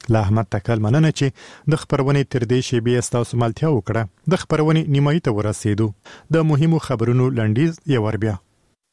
له احمد تکل مننه چې د خبرونې تر دې شیبې استاسو ملتیا وکړه د خبرونې نیمایي ته ورسېدو د مهمو خبرونو لنډیز یو ور بیا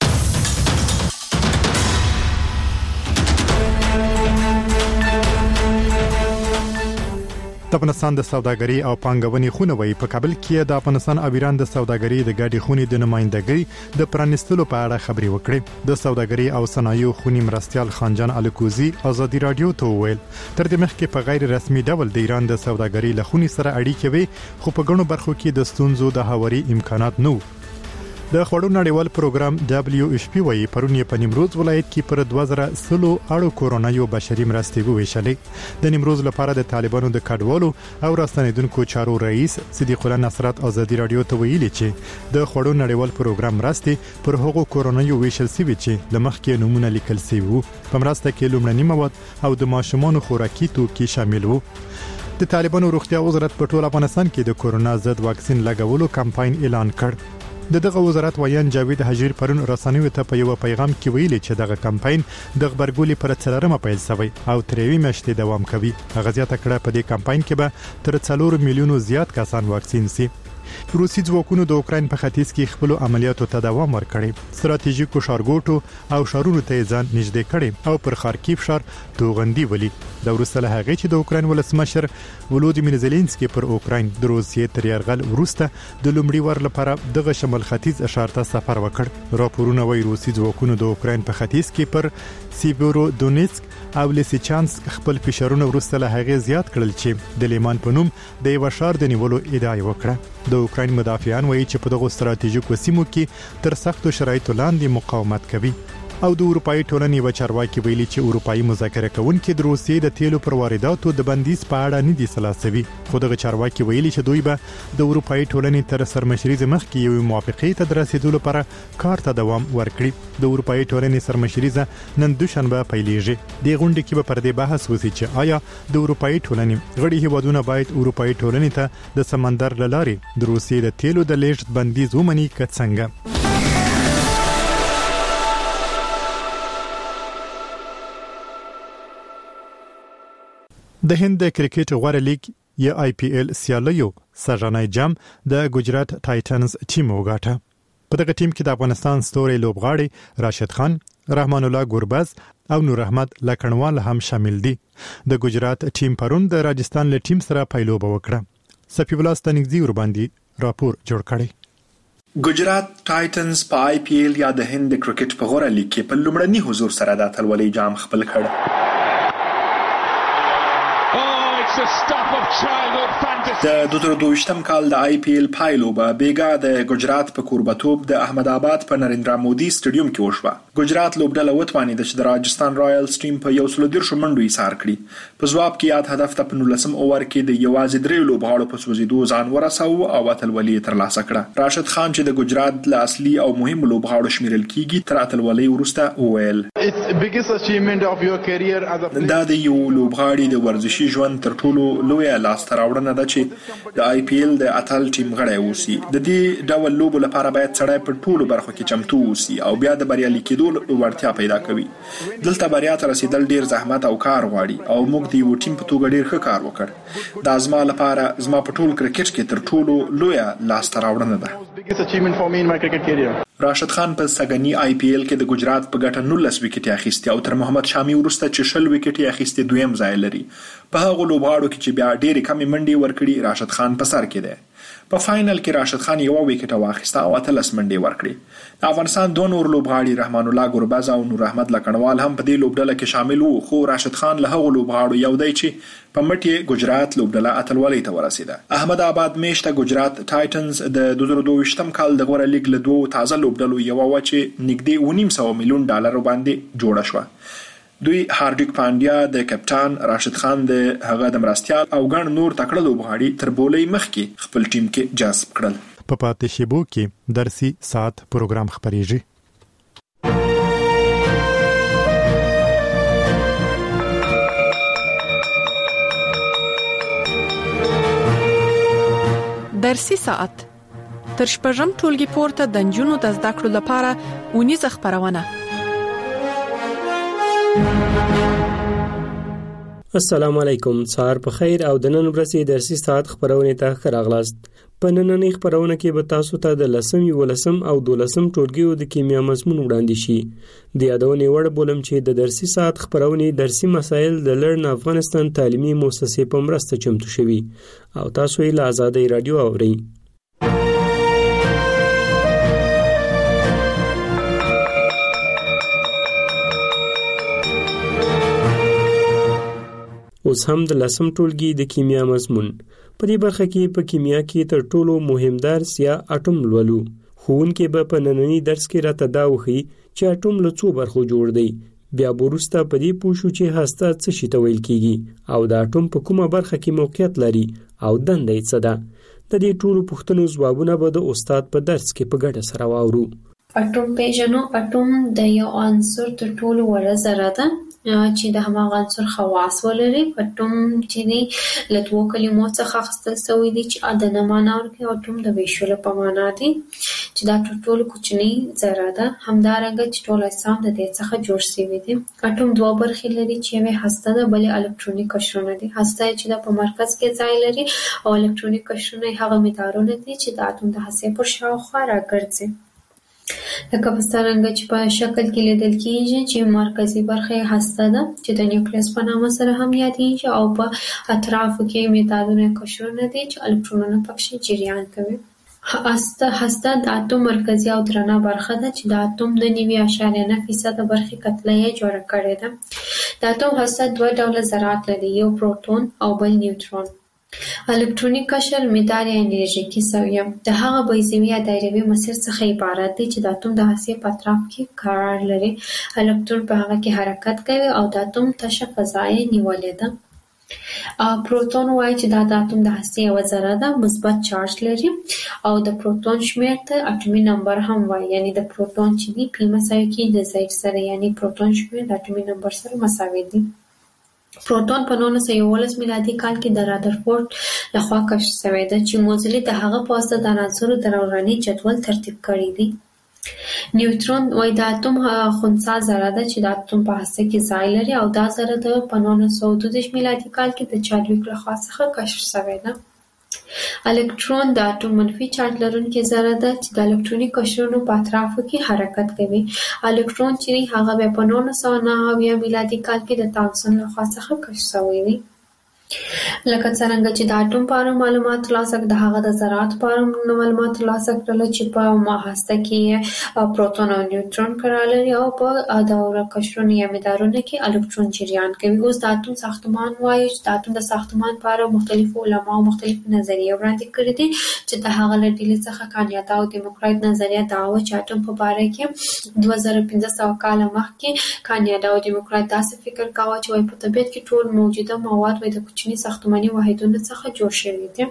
د افغانستان د سوداګرۍ او پانګونې خونه وایي په کابل کې د افغانستان او ایران د سوداګرۍ د ګډې خونې د نمائندګۍ د پرانستلو په اړه خبرې وکړې د سوداګرۍ او صنایعو خونې مرستیال خانجان الکوزي ازادي رادیو ته وویل تر دې مخکې په غیر رسمي ډول د ایران د سوداګرۍ له خونې سره اړیکې وي خو په ګڼو برخو کې د ستونزو د هواري امکانات نه وو د خوړو نړیوال پروګرام دبليو ایچ پی وايي پرون یې په نیمروز ولایت کې پر دوه زره سلو اړو کورونا یو بشري مرستې وویشلې د نیمروز لپاره د طالبانو د کډوالو او راستنیدونکو چارو رئیس صدیق الله نصرت ازادي رادیو ته ویلي چې د خوړو نړیوال پروګرام مرستې پر هغو کورونا یو ویشل سوي چې لمخکې نمونه لیکل سوي وو په مرسته کې لومړني مواد او د ماشومانو خوراکي توکي شامل وو د طالبانو روغتیا وزارت په ټول افغانستان کې د کورونا ضد واکسین لګولو کمپاین اعلان کړ د دغه وزارت ویان جاوید حجیر پرون رسنیو ته په یو پیغام کې ویلي چې دغه کمپاین د خبرګولې پر څلورمه پیل شوی او تریوي میاشتې دوام کوي هغه زیاته کړه په دې کمپاین کې به تر څلور میلیونو زیات کسان واکسین شي روسي ځواکونو د اوکرين په ختیځ کې خپل عملیاتو ته دوام ورکړي ستراتیژیکو ښارګوټو او شارونو ته ځان نږدې کړي او پر خارکیف ښار توغندي ولي د وروسته هغه چې د اوکرين ولسمشر ولودیمیر زيلنسکي پر اوکرين د روسیې تر یرغل وروسته د لومړي ور لپاره دغه شمال ختیځ اشار ته سفر وکړ راپورونه وايي روسي ځواکونو د اوکرين په ختیځ کې پر سیبورو دونیسک او لیسیچانسک خپل فشارونه وروسته له هغه زیات کړل چې د لیمان په نوم د یو شهر د نیولو ادعا وکړه د اوکرين مدافعان وایي چې په دغه ستراتیژیکو سیمو کې تر سختو شرایطو لاندې مقاومت کوي او د اروپאי ټولنې و چارواکي ویلي چې اروپאי مذاکره کوونکي د روسیې د تیلو پر وارداتو د بندیز په اړه نه دي سلاسوي خو دغه چارواکي ویلي چې دوی به د اروپאי ټولنې تر سرمشري مخکې یو موافقه ته رسیدلو لپاره کار ته دوام ورکړي د اروپאי ټولنې سرمشري نن دوشنبه پیلېږي د غونډې کې به پر دې بحث وشي چې آیا د اروپאי ټولنې غړي هیوادونه باید اروپאי ټولنې ته د سمندر لارې د روسیې د تیلو د لیږد بندیز ومني که څنګه د هند د کرکټ غوړه لیګ یا آی پی ایل سیالیو سرجنای جام د ګجرات ټایټنز ټیم وګاټه په دغه ټیم کې د افغانستان ستوري لوبغاړي راشد خان رحمان الله ګورباز او نور احمد لکنوال هم شامل دي د ګجرات ټیم پرون د راجستان له ټیم سره پایلوبه وکړه سپی ولاس تنګزی ور باندې راپور جوړ کړي ګجرات ټایټنز په آی پی ایل یا د هند کرکټ په غوړه لیګ کې په لومړني حضور سره د اتلولۍ جام خپل کړ د دوه زره دوه کال د آی پی ایل پایلوبه بیګا د ګجرات په کوربتوب د احمد آباد په نریندرا مودي سټیډیوم کې وشوه ګجرات لوبډله وتوانید چې د راجستان رایلز ټیم په یو سل دیرشو منډو ایثار کړي په ځواب کې یاد هدف ته په نولسم اوور کې د یوازې درې لوبغاړو په سوزیدو ځان ورساو او اتلولۍ ترلاسه کړه راشد خان چې د ګجرات له اصلي او مهم لوبغاړو شمیرل کیږي تر اتلولۍ وروسته وویل دا د یو لوبغاړي د ورزشي ژوند تر ټولو لویه لاسته راوړنه ده چې د آی پی ایل د اتل ټیم غړی اوسي د دې ډول لوبو لپاره باید سړی په ټولو برخو کې چمتو اوسي او بیا د بریالي کېدو وړتیا پیدا کوي دلته بریا ته رسیدل ډیر زحمت او کار غواړي او موږ د یو ټیم په توګه ډیر ښه کار وکړ دا زما لپاره زما په ټول کرکټ کې تر ټولو لویه لاسته راوړنه ده راشد خان په سګنی آی پی ایل کې د ګجرات په ګټه نولس وکټ اخیستي او تر محمد شامی وروسته چې شل وکټ اخیستي دویم ځای لري په هغه لوبغاړو کې چې بیا ډېری کمې منډې ورکړي راشد خان په سر کې دی په فائنل کې راشد خان یو وکټ واخیسته او اتلس منډې ورکړي د افغانستان دوه نور لوبغاړي رحمان الله ګورباز او نور احمد لکنوال هم په دې لوبډله کې شامل وو خو راشد خان له هغه لوبغاړو یو دی چې په مټي ګجرات لوبډله اتلولۍ ته ورسیده احمد آباد میشته ګجرات ټایټنز د دوه زره دوه کال د غوړه لیګ له دوه تازه لوبډلو یو و چې نږدې ونیم سو میلیون ډالر باندې جوړه شوه دوی هاردیک پاندیا د کپټان راشد خان د هغه د مرستيال او ګڼ نور تکړه لوبغاړي تر بولې مخکې خپل ټیم کې جذب کړل په پاتې شیبو کې درسي ساعت پروګرام خبريږي درسي ساعت تر شپږم ټولګي پورته د نجونو د زده کړو لپاره ونیزه خبرونه السلام علیکم. سهار په خیر او د نن ورځې درسي ساعت خبرونه ته راغلاست. په نننۍ خبرونه کې به تاسو ته د لسم یولسم او دولسم ټولګیو د کیمیا مضمون وړاندې شي. د یادونې وړ بولم چې د درسي ساعت خبرونه درسي مسایل د لرن افغانستان تعلیمي مؤسسې په مرسته چمتو شوي او تاسو یې له آزادۍ رادیو اورئ. اوس هم د لسم ټولګي د کیمیا مضمون. په دې برخه کې په کیمیا کې تر ټولو مهم درس یا اټوم لولو. ښوونکی به په نننی درس کې راته دا وښيي چې اټوم له څو برخو جوړ دی. بیا وروسته په دې پوه شو چې هسته څه شي ته ویل کیږي او د اټوم په کومه برخه کې موقعیت لري او دنده یې څه ده. د دې ټولو پوښتنو ځوابونه به د استاد په درس کې په ګډه سره واورو. اټوم پیژنو. اټوم د یو عنصر تر ټولو وړه ذره ده چې د هماغه عنصر خواص ولري. اټوم چې دی له دوو کلمو څخه اخیستل شوی دی چې عددونه معنا ورکوي. اټوم د ویشلو په معنا دی چې دا تر ټولو کوچنی ذره ده. همدارنګه چې ټول اجسام د دې څخه جوړ شوي دي. اټوم دوه برخې لري چې یوه هسته ده بلې الکترونیک قشرونه دي. هسته چې د په مرکز کې ځای لري او الکترونیک قشرونه هغه مدارونه دي چې د اټوم د هستې پر شاوخوا راګرځي. لکه په څرنګه چې په شکل کې لیدل کېږي چې مرکزي برخه هسته ده چې د نیوکلیس په نامه سره هم یادېږي او په اطرافو کې مدارونه قشرونه دي چې الکترونونه پکې جریان کوي. هسته هسته د اټوم مرکزي او درنه برخه ده چې د اټوم د نوي اعشاریه نه فیصد برخې کتله یې جوړه کړې ده. د اټوم هسته دوه ډوله ذرات لري، یو پروتون او بل نیوترون. الکترونیک قشر مدار یا انرژیکي سویه د هغه بیضوي یا دایروي مسیر څخه عبارت دی چې د اټوم د هستې په اطراف کې قرار لري. الکترون په هغه کې حرکت کوي او د اټوم تشه فضا یې نیولې ده. پروتون وایي چې دا د اټوم د هستې یوه ذره ده، مثبت چارج لري او د پروتون شمیر ته اټومي نمبر هم وایي. یعنی د پروتون چې دی پی مساوي کېږي د زید سره، یعنی پروتون شمیر د اټومي نمبر سره مساوي دی. پروتون په نولس سوه یوولس میلادي کال کې د رادرفورد لخوا کشف شوی دی چې موزلي د هغه په واسطه د عناصرو د دوراني جدول ترتیب کړی دی. نیوترون وایي د اټوم خنثی ذره ده چې د اټوم په هسته کې ځای لري او دا ذره د په نولس سوه دوه دېرش میلادي کال کې د چادویک لخوا څخه کشف شوی ده. الکترون د اټوم منفي چارج لرونکې ذره ده چې د الکترونیک قشرونو په اطرافو کې حرکت کوي. الکترون چې هغه بیا په نولس سوه نهه اویا میلادي کال کې د تامسون لخوا څخه کشف شوی دی. لکه څرنګه چې د اټوم په اړه معلومات ترلاسه کړل، د هغه د ذراتو په اړه معلومات ترلاسه کړل چې په هسته کې پروتون او نیوترون قرار لري او په دوره قشرونو یا مدارونو کې الکترون جریان کوي. اوس د اټوم ساختمان وایي چې د اټوم د ساختمان په اړه مختلفو علماو مختلفې نظریې وړاندې کړې دي چې د هغه له ډلې څخه کانیاتا او دیموکرایت نظریه دا وه چې اټوم په باره کې دوه زره پنځه سوه کاله مخکې کانیاتا او دیموکرایت داسې فکر کاوه چې وایي په طبیعت کې ټول موجوده مواد وایي د کوچني ساختماني واحدونو څخه جوړ شوي دي.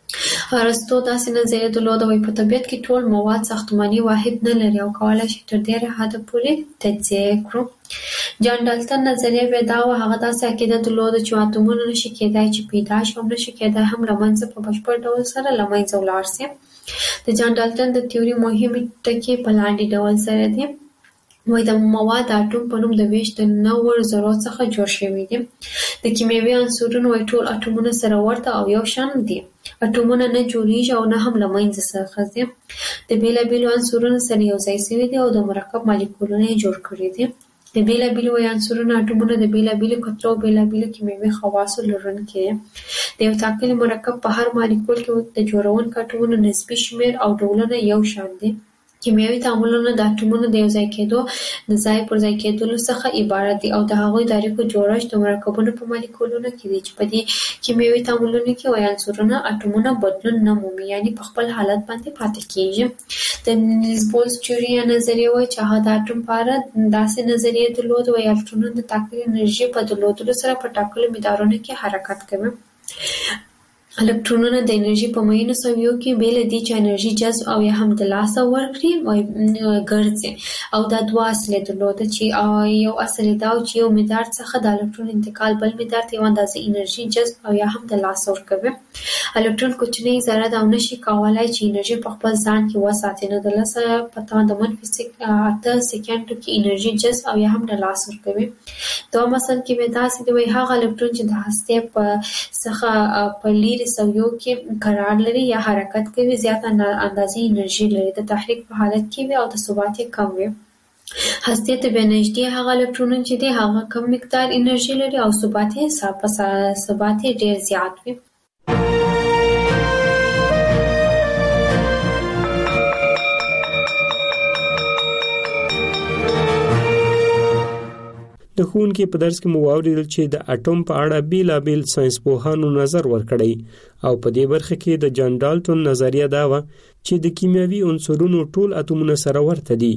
ارسطو داسې نظریه درلوده وایي په طبیعت کې ټول مواد ساختماني واحد نه لري او کولی شي تر ډېره حده پورې تجزیه کړو. جان ډالټن نظریه بیا دا وه، هغه داسې عقیده درلوده چې اتومونه نشي کېدای چې پیدا شي او نشي کېدای هم له منځه په بشپړ ډول سره له منځه ولاړ شي. د جان ډالټن د تیوري مهمې ټکي په لاندې ډول سره دي. وایي د مواد د اټوم په نوم د ویش د نوو ذرو څخه جوړ شوي دي. د کیمیاوي عنصرونو وایي ټول اټومونه سره ورته او یو شان دي. اټومونه نه جوړیږي او نه هم له منځه څخه ځي. د بېلابېلو عنصرونو سره یو ځای شوي دي او د مرکب مالیکولونه یې جوړ کړي دي. د بېلابېلو وایي عنصرونو اټومونه د بېلابېلو کتلو او بېلابېلو کیمیاوي خواصو لرونکي دي. د یو ټاکلي مرکب په هر مالیکول کې د جوړونکو اټومونو نسبي شمیر او ډولونه یو شان دي. کیمیاوي تعاملونه د اټومونو د یو ځای کېدو د ځای پر ځای کېدلو څخه عبارت دي او د هغوی د اړیکو جوړښت د مرکبونو په مالیکولونو کې دی چې په دې کیمیاوي تعاملونو کې وایي عنصرونه اټومونه بدلون نه مومي، یعنې په خپل حالت باندې پاتې کېږي. د نیلز بولز تیوري نظریه وایي چې هغه د اټوم په اړه داسې نظریه درلوده وایي الکترونونه د ټاکلې انرژي په درلودلو سره په ټاکلو مدارونو کې حرکت کوي. الکترونونه د انرژي په مینو سویو کې بیل دي چې انرژي جذب او یا هم د لاسه ورکړي او ګرځي او دا دوه اصلي درلوده چې یو اصل دا چې یو مدار څخه د الکترون انتقال بل مدار ته یو اندازه انرژي جذب او یا هم د لاسه ورکوي. الکترون کوچنی ذره دا نشي کولای چې انرژي په خپل ځان کې وساتي، نو د لاسه په توان د منفي اته سکند کې انرژي جذب او یا هم د لاسه ورکوي. دا مثلا کې به داسې دی وي هغه الکترون چې د هسته په څخه په لیر سویو کې قرار لري یا حرکت کوي زیات اندازې انرژي لري، د تحریک په حالت کې وي او د ثبات کم وي. هسته ته به نږدې هغه الکترون چې دی هغه کم مقدار انرژي لري او ثبات یې ثبات یې ډیر زیات وي. د ښوونکي په درس کې مو واورېدل چې د اټوم په اړه بیلابیل ساينس پوهانو نظر ورکړی او په دې برخه کې د جان ډالټون نظریه دا و چې د کیمیاوي عنصرونو ټول اتومونه سره ورته دي.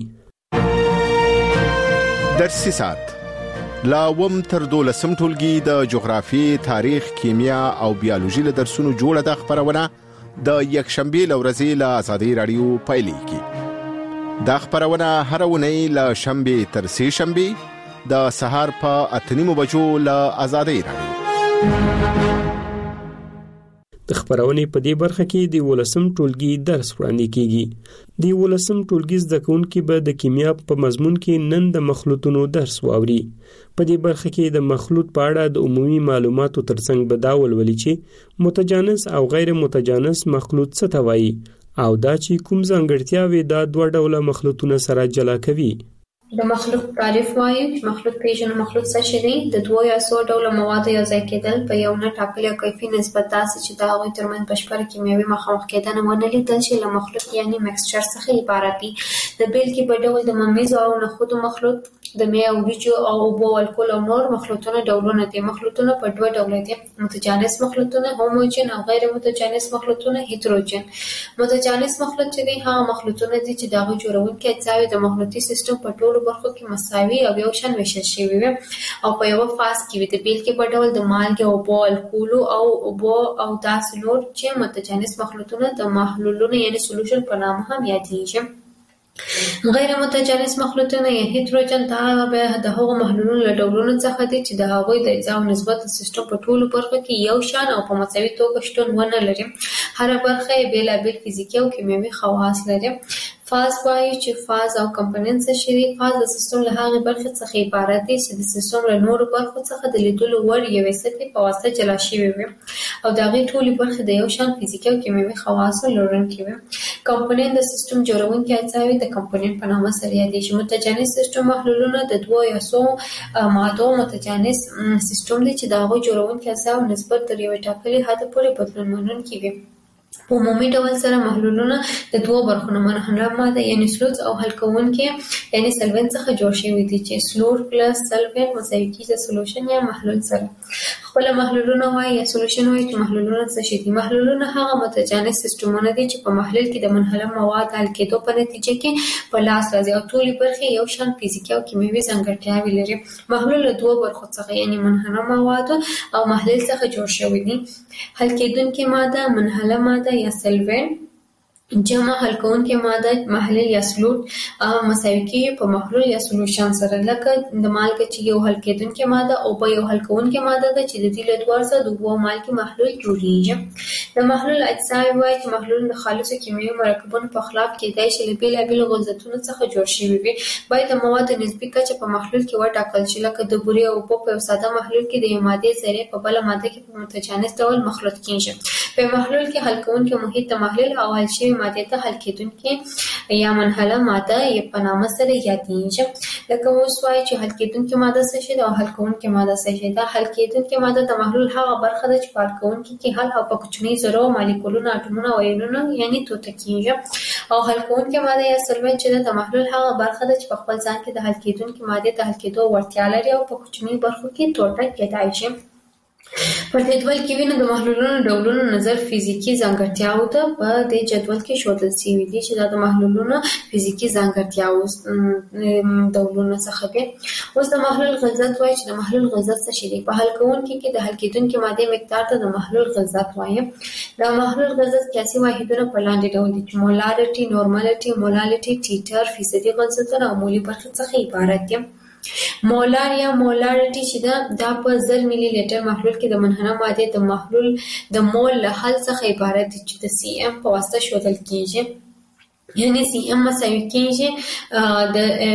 درسي سات لا وم تر دولسم ټولګي د جغرافي، تاریخ، کیمیا او بیولوژي له درسونو جوړه د خبرونه د یکشنبه لورځي له آزادي رادیو پایلیږي. دا خبرونه هر ونی له شنبه تر سه شنبه د سهار په اتنیمو بجو له آزادۍ راډیو. د خبرونې په دې برخه کې د ولسم ټولګي درس وړاندې کیږي. د ولسم ټولګي زده کوونکي به د کیمیا په مضمون کې نن د مخلوطونو درس واوري. په دې برخه کې د مخلوط په اړه د عمومي معلوماتو ترڅنګ به دا ولولي چې متجانس او غیر متجانس مخلوط څه ته وایي او دا چې کوم ځانګړتیاوې دا دوه ډوله مخلوطونه سره جلا کوي. د مخلوط تعریف وایي. مخلوط پیژنو. مخلوط څه شی دی؟ د دوه یا څو ډوله موادو یو ځای کېدل په یو نه ټاکلي کیفي نسبت داسې چې د هغوی ترمنځ بشپړه کیمیاوي مخامخ کېدنه ونه لیدل شي له مخلوط یعنی مکسچر څخه عبارت دي. د بیلګې په ډول د ممیزو او نخودو مخلوط، د می او وریجو او اوبو او الکول او نور مخلوطونه ډولونه دي. مخلوطونه په دوه ډوله دي: متجانس مخلوطونه هوموجن او غیر متجانس مخلوطونه هیتروجن. متجانس مخلوط چې دي هغه مخلوطونه دي چې د هغوی جوړونکي اجزاوې د مخلوطي سیستم په ټولو برخو کې مساوي او یو شان ویشل شوي وي او په یو فاز کې وي. د بیلګې په ډول د مالګې، اوبو، الکولو او اوبو او داسې نور چې متجانس مخلوطونه د محلولونو یعنی سولوشن په نامه هم یادېږي. غیر متجانس مخلوطونه یا هیتروجن دا به د هغو محلولونو له ډولونو څخه دي چې د هغوی د اجزاو نسبت د سیستم په ټولو برخو کې یو شان او په مساوي توګه شتون ونه لري. هره برخه یې بېلابېل فزیکي او کیمیاوي خواص لري. فاز وایي چې فاز او کمپوننټ څه شي دي. فاز د سیستم له هغې برخې څخه عبارت دی چې د سیستم له نورو برخو څخه د لیدلو وړ یوې سطحې په واسطه جلا شوي وي او د هغې ټولې برخې د یو شان فزیکي او کیمیاوي خواصو لرونکي وي. کمپوننټ د سیستم جوړونکي اجزاوې د کمپوننټ په نامه سره یادېږي. متجانس سیستم محلولونه د دوه یا څو مادو متجانس سیستم دی چې د هغوی جوړونکي اجزاو نسبت تر یوې ټاکلې حده پورې بدلون منونکي وي. په عمومي ډول سره محلولونه د دوه برخو منحله ماده یعنی سلوټ او حل کوونکي یعنی سلوین څخه جوړ شوي دي چې سلوټ پلس سلوین مساوي کیږي سولوشن یا محلول سره. خپل محلولونه وایي یا سولوشن وایي چې محلولونه څه شي دي. محلولونه هغه متجانس سیستمونه دي چې په محلول کې د منحله مواد حل کېدو په نتیجه کې په لاس راځي او ټولې برخې یو شان فزیکي او کیمیاوي ځانګړتیاوې لري. محلول له دوه برخو څخه یعنی منحله مواد او محلول څخه جوړ شوی دي. حل کېدونکې ماده منحله ماده یا سلوین، جمع حل کوونکې ماده محلول یا سلوټ مساوي کیږي په محلول یا سولوشن سره. لکه د مالګې چې یو حل کېدونکې ماده او په یو حل کوونکې ماده ده چې د دې له دوه څخه د اوبو او مالګې محلول جوړیږي. د محلول اجزاوې وایي چې محلول د خالصو کیمیاوي مرکبونو په خلاف کېدای شي له بېلابېلو غلظتونو څخه جوړ شوي وي. باید د موادو نسبي کچه په محلول کې وټاکل شي. لکه د بورې او اوبو په یو ساده محلول کې د یو مادې ذرې په بله ماده کې په متجانس ډول مخلوط کېږي. په محلول کې حل کوونکې محیط د محلول او حل شوي مادې ته حل کېدونکې یا منحله ماده یې په نامه سره یادېږي. لکه اوس وایي چې حل کېدونکې ماده څه شی ده او حل کوونکې ماده څه شی ده. حل کېدونکې ماده د محلول هغه برخه ده چې په حل کوونکي کې حل او په کوچنۍ ذرو مالیکولونو اټومونو او ایونونو یعنی ټوټه کېږي. او حل کوونکې ماده یا سولوینټ چې ده د محلول هغه برخه ده چې په خپل ځان کې د حل کېدونکې مادې د حل کېدو وړتیا لري او په کوچنۍ برخو کې ټوټه کېدای شي. په جدول کې وینو د محلولونو ډولونو نظر فزیکی ځانګړتیاو ته په دې جدول کې ښودل شوی دی چې دا د محلولونو فزیکی ځانګړتیاو ډولونه څخه دي. اوس د محلول غلظت وایي چې د محلول غلظت څه شی دی. په حل کوونکي کې د حل کېدونکي مادې مقدار ته د محلول غلظت وایي. د محلول غلظت قیاسي واحدونه په لاندې ډول دي چې مولارټي، نورمالټي، مولالټي، ټیټر، فیصدي غلظتونه او مولي برخې څخه عبارت دي. مولار یا مولارټي چې دا د په زر ملي لیټر محلول کې د منحنه ماده د محلول د مول له حل څخه عبارت دي چې د سی ام په واسطه ښودل کیږي. یعنی سی ام مساوي کیږي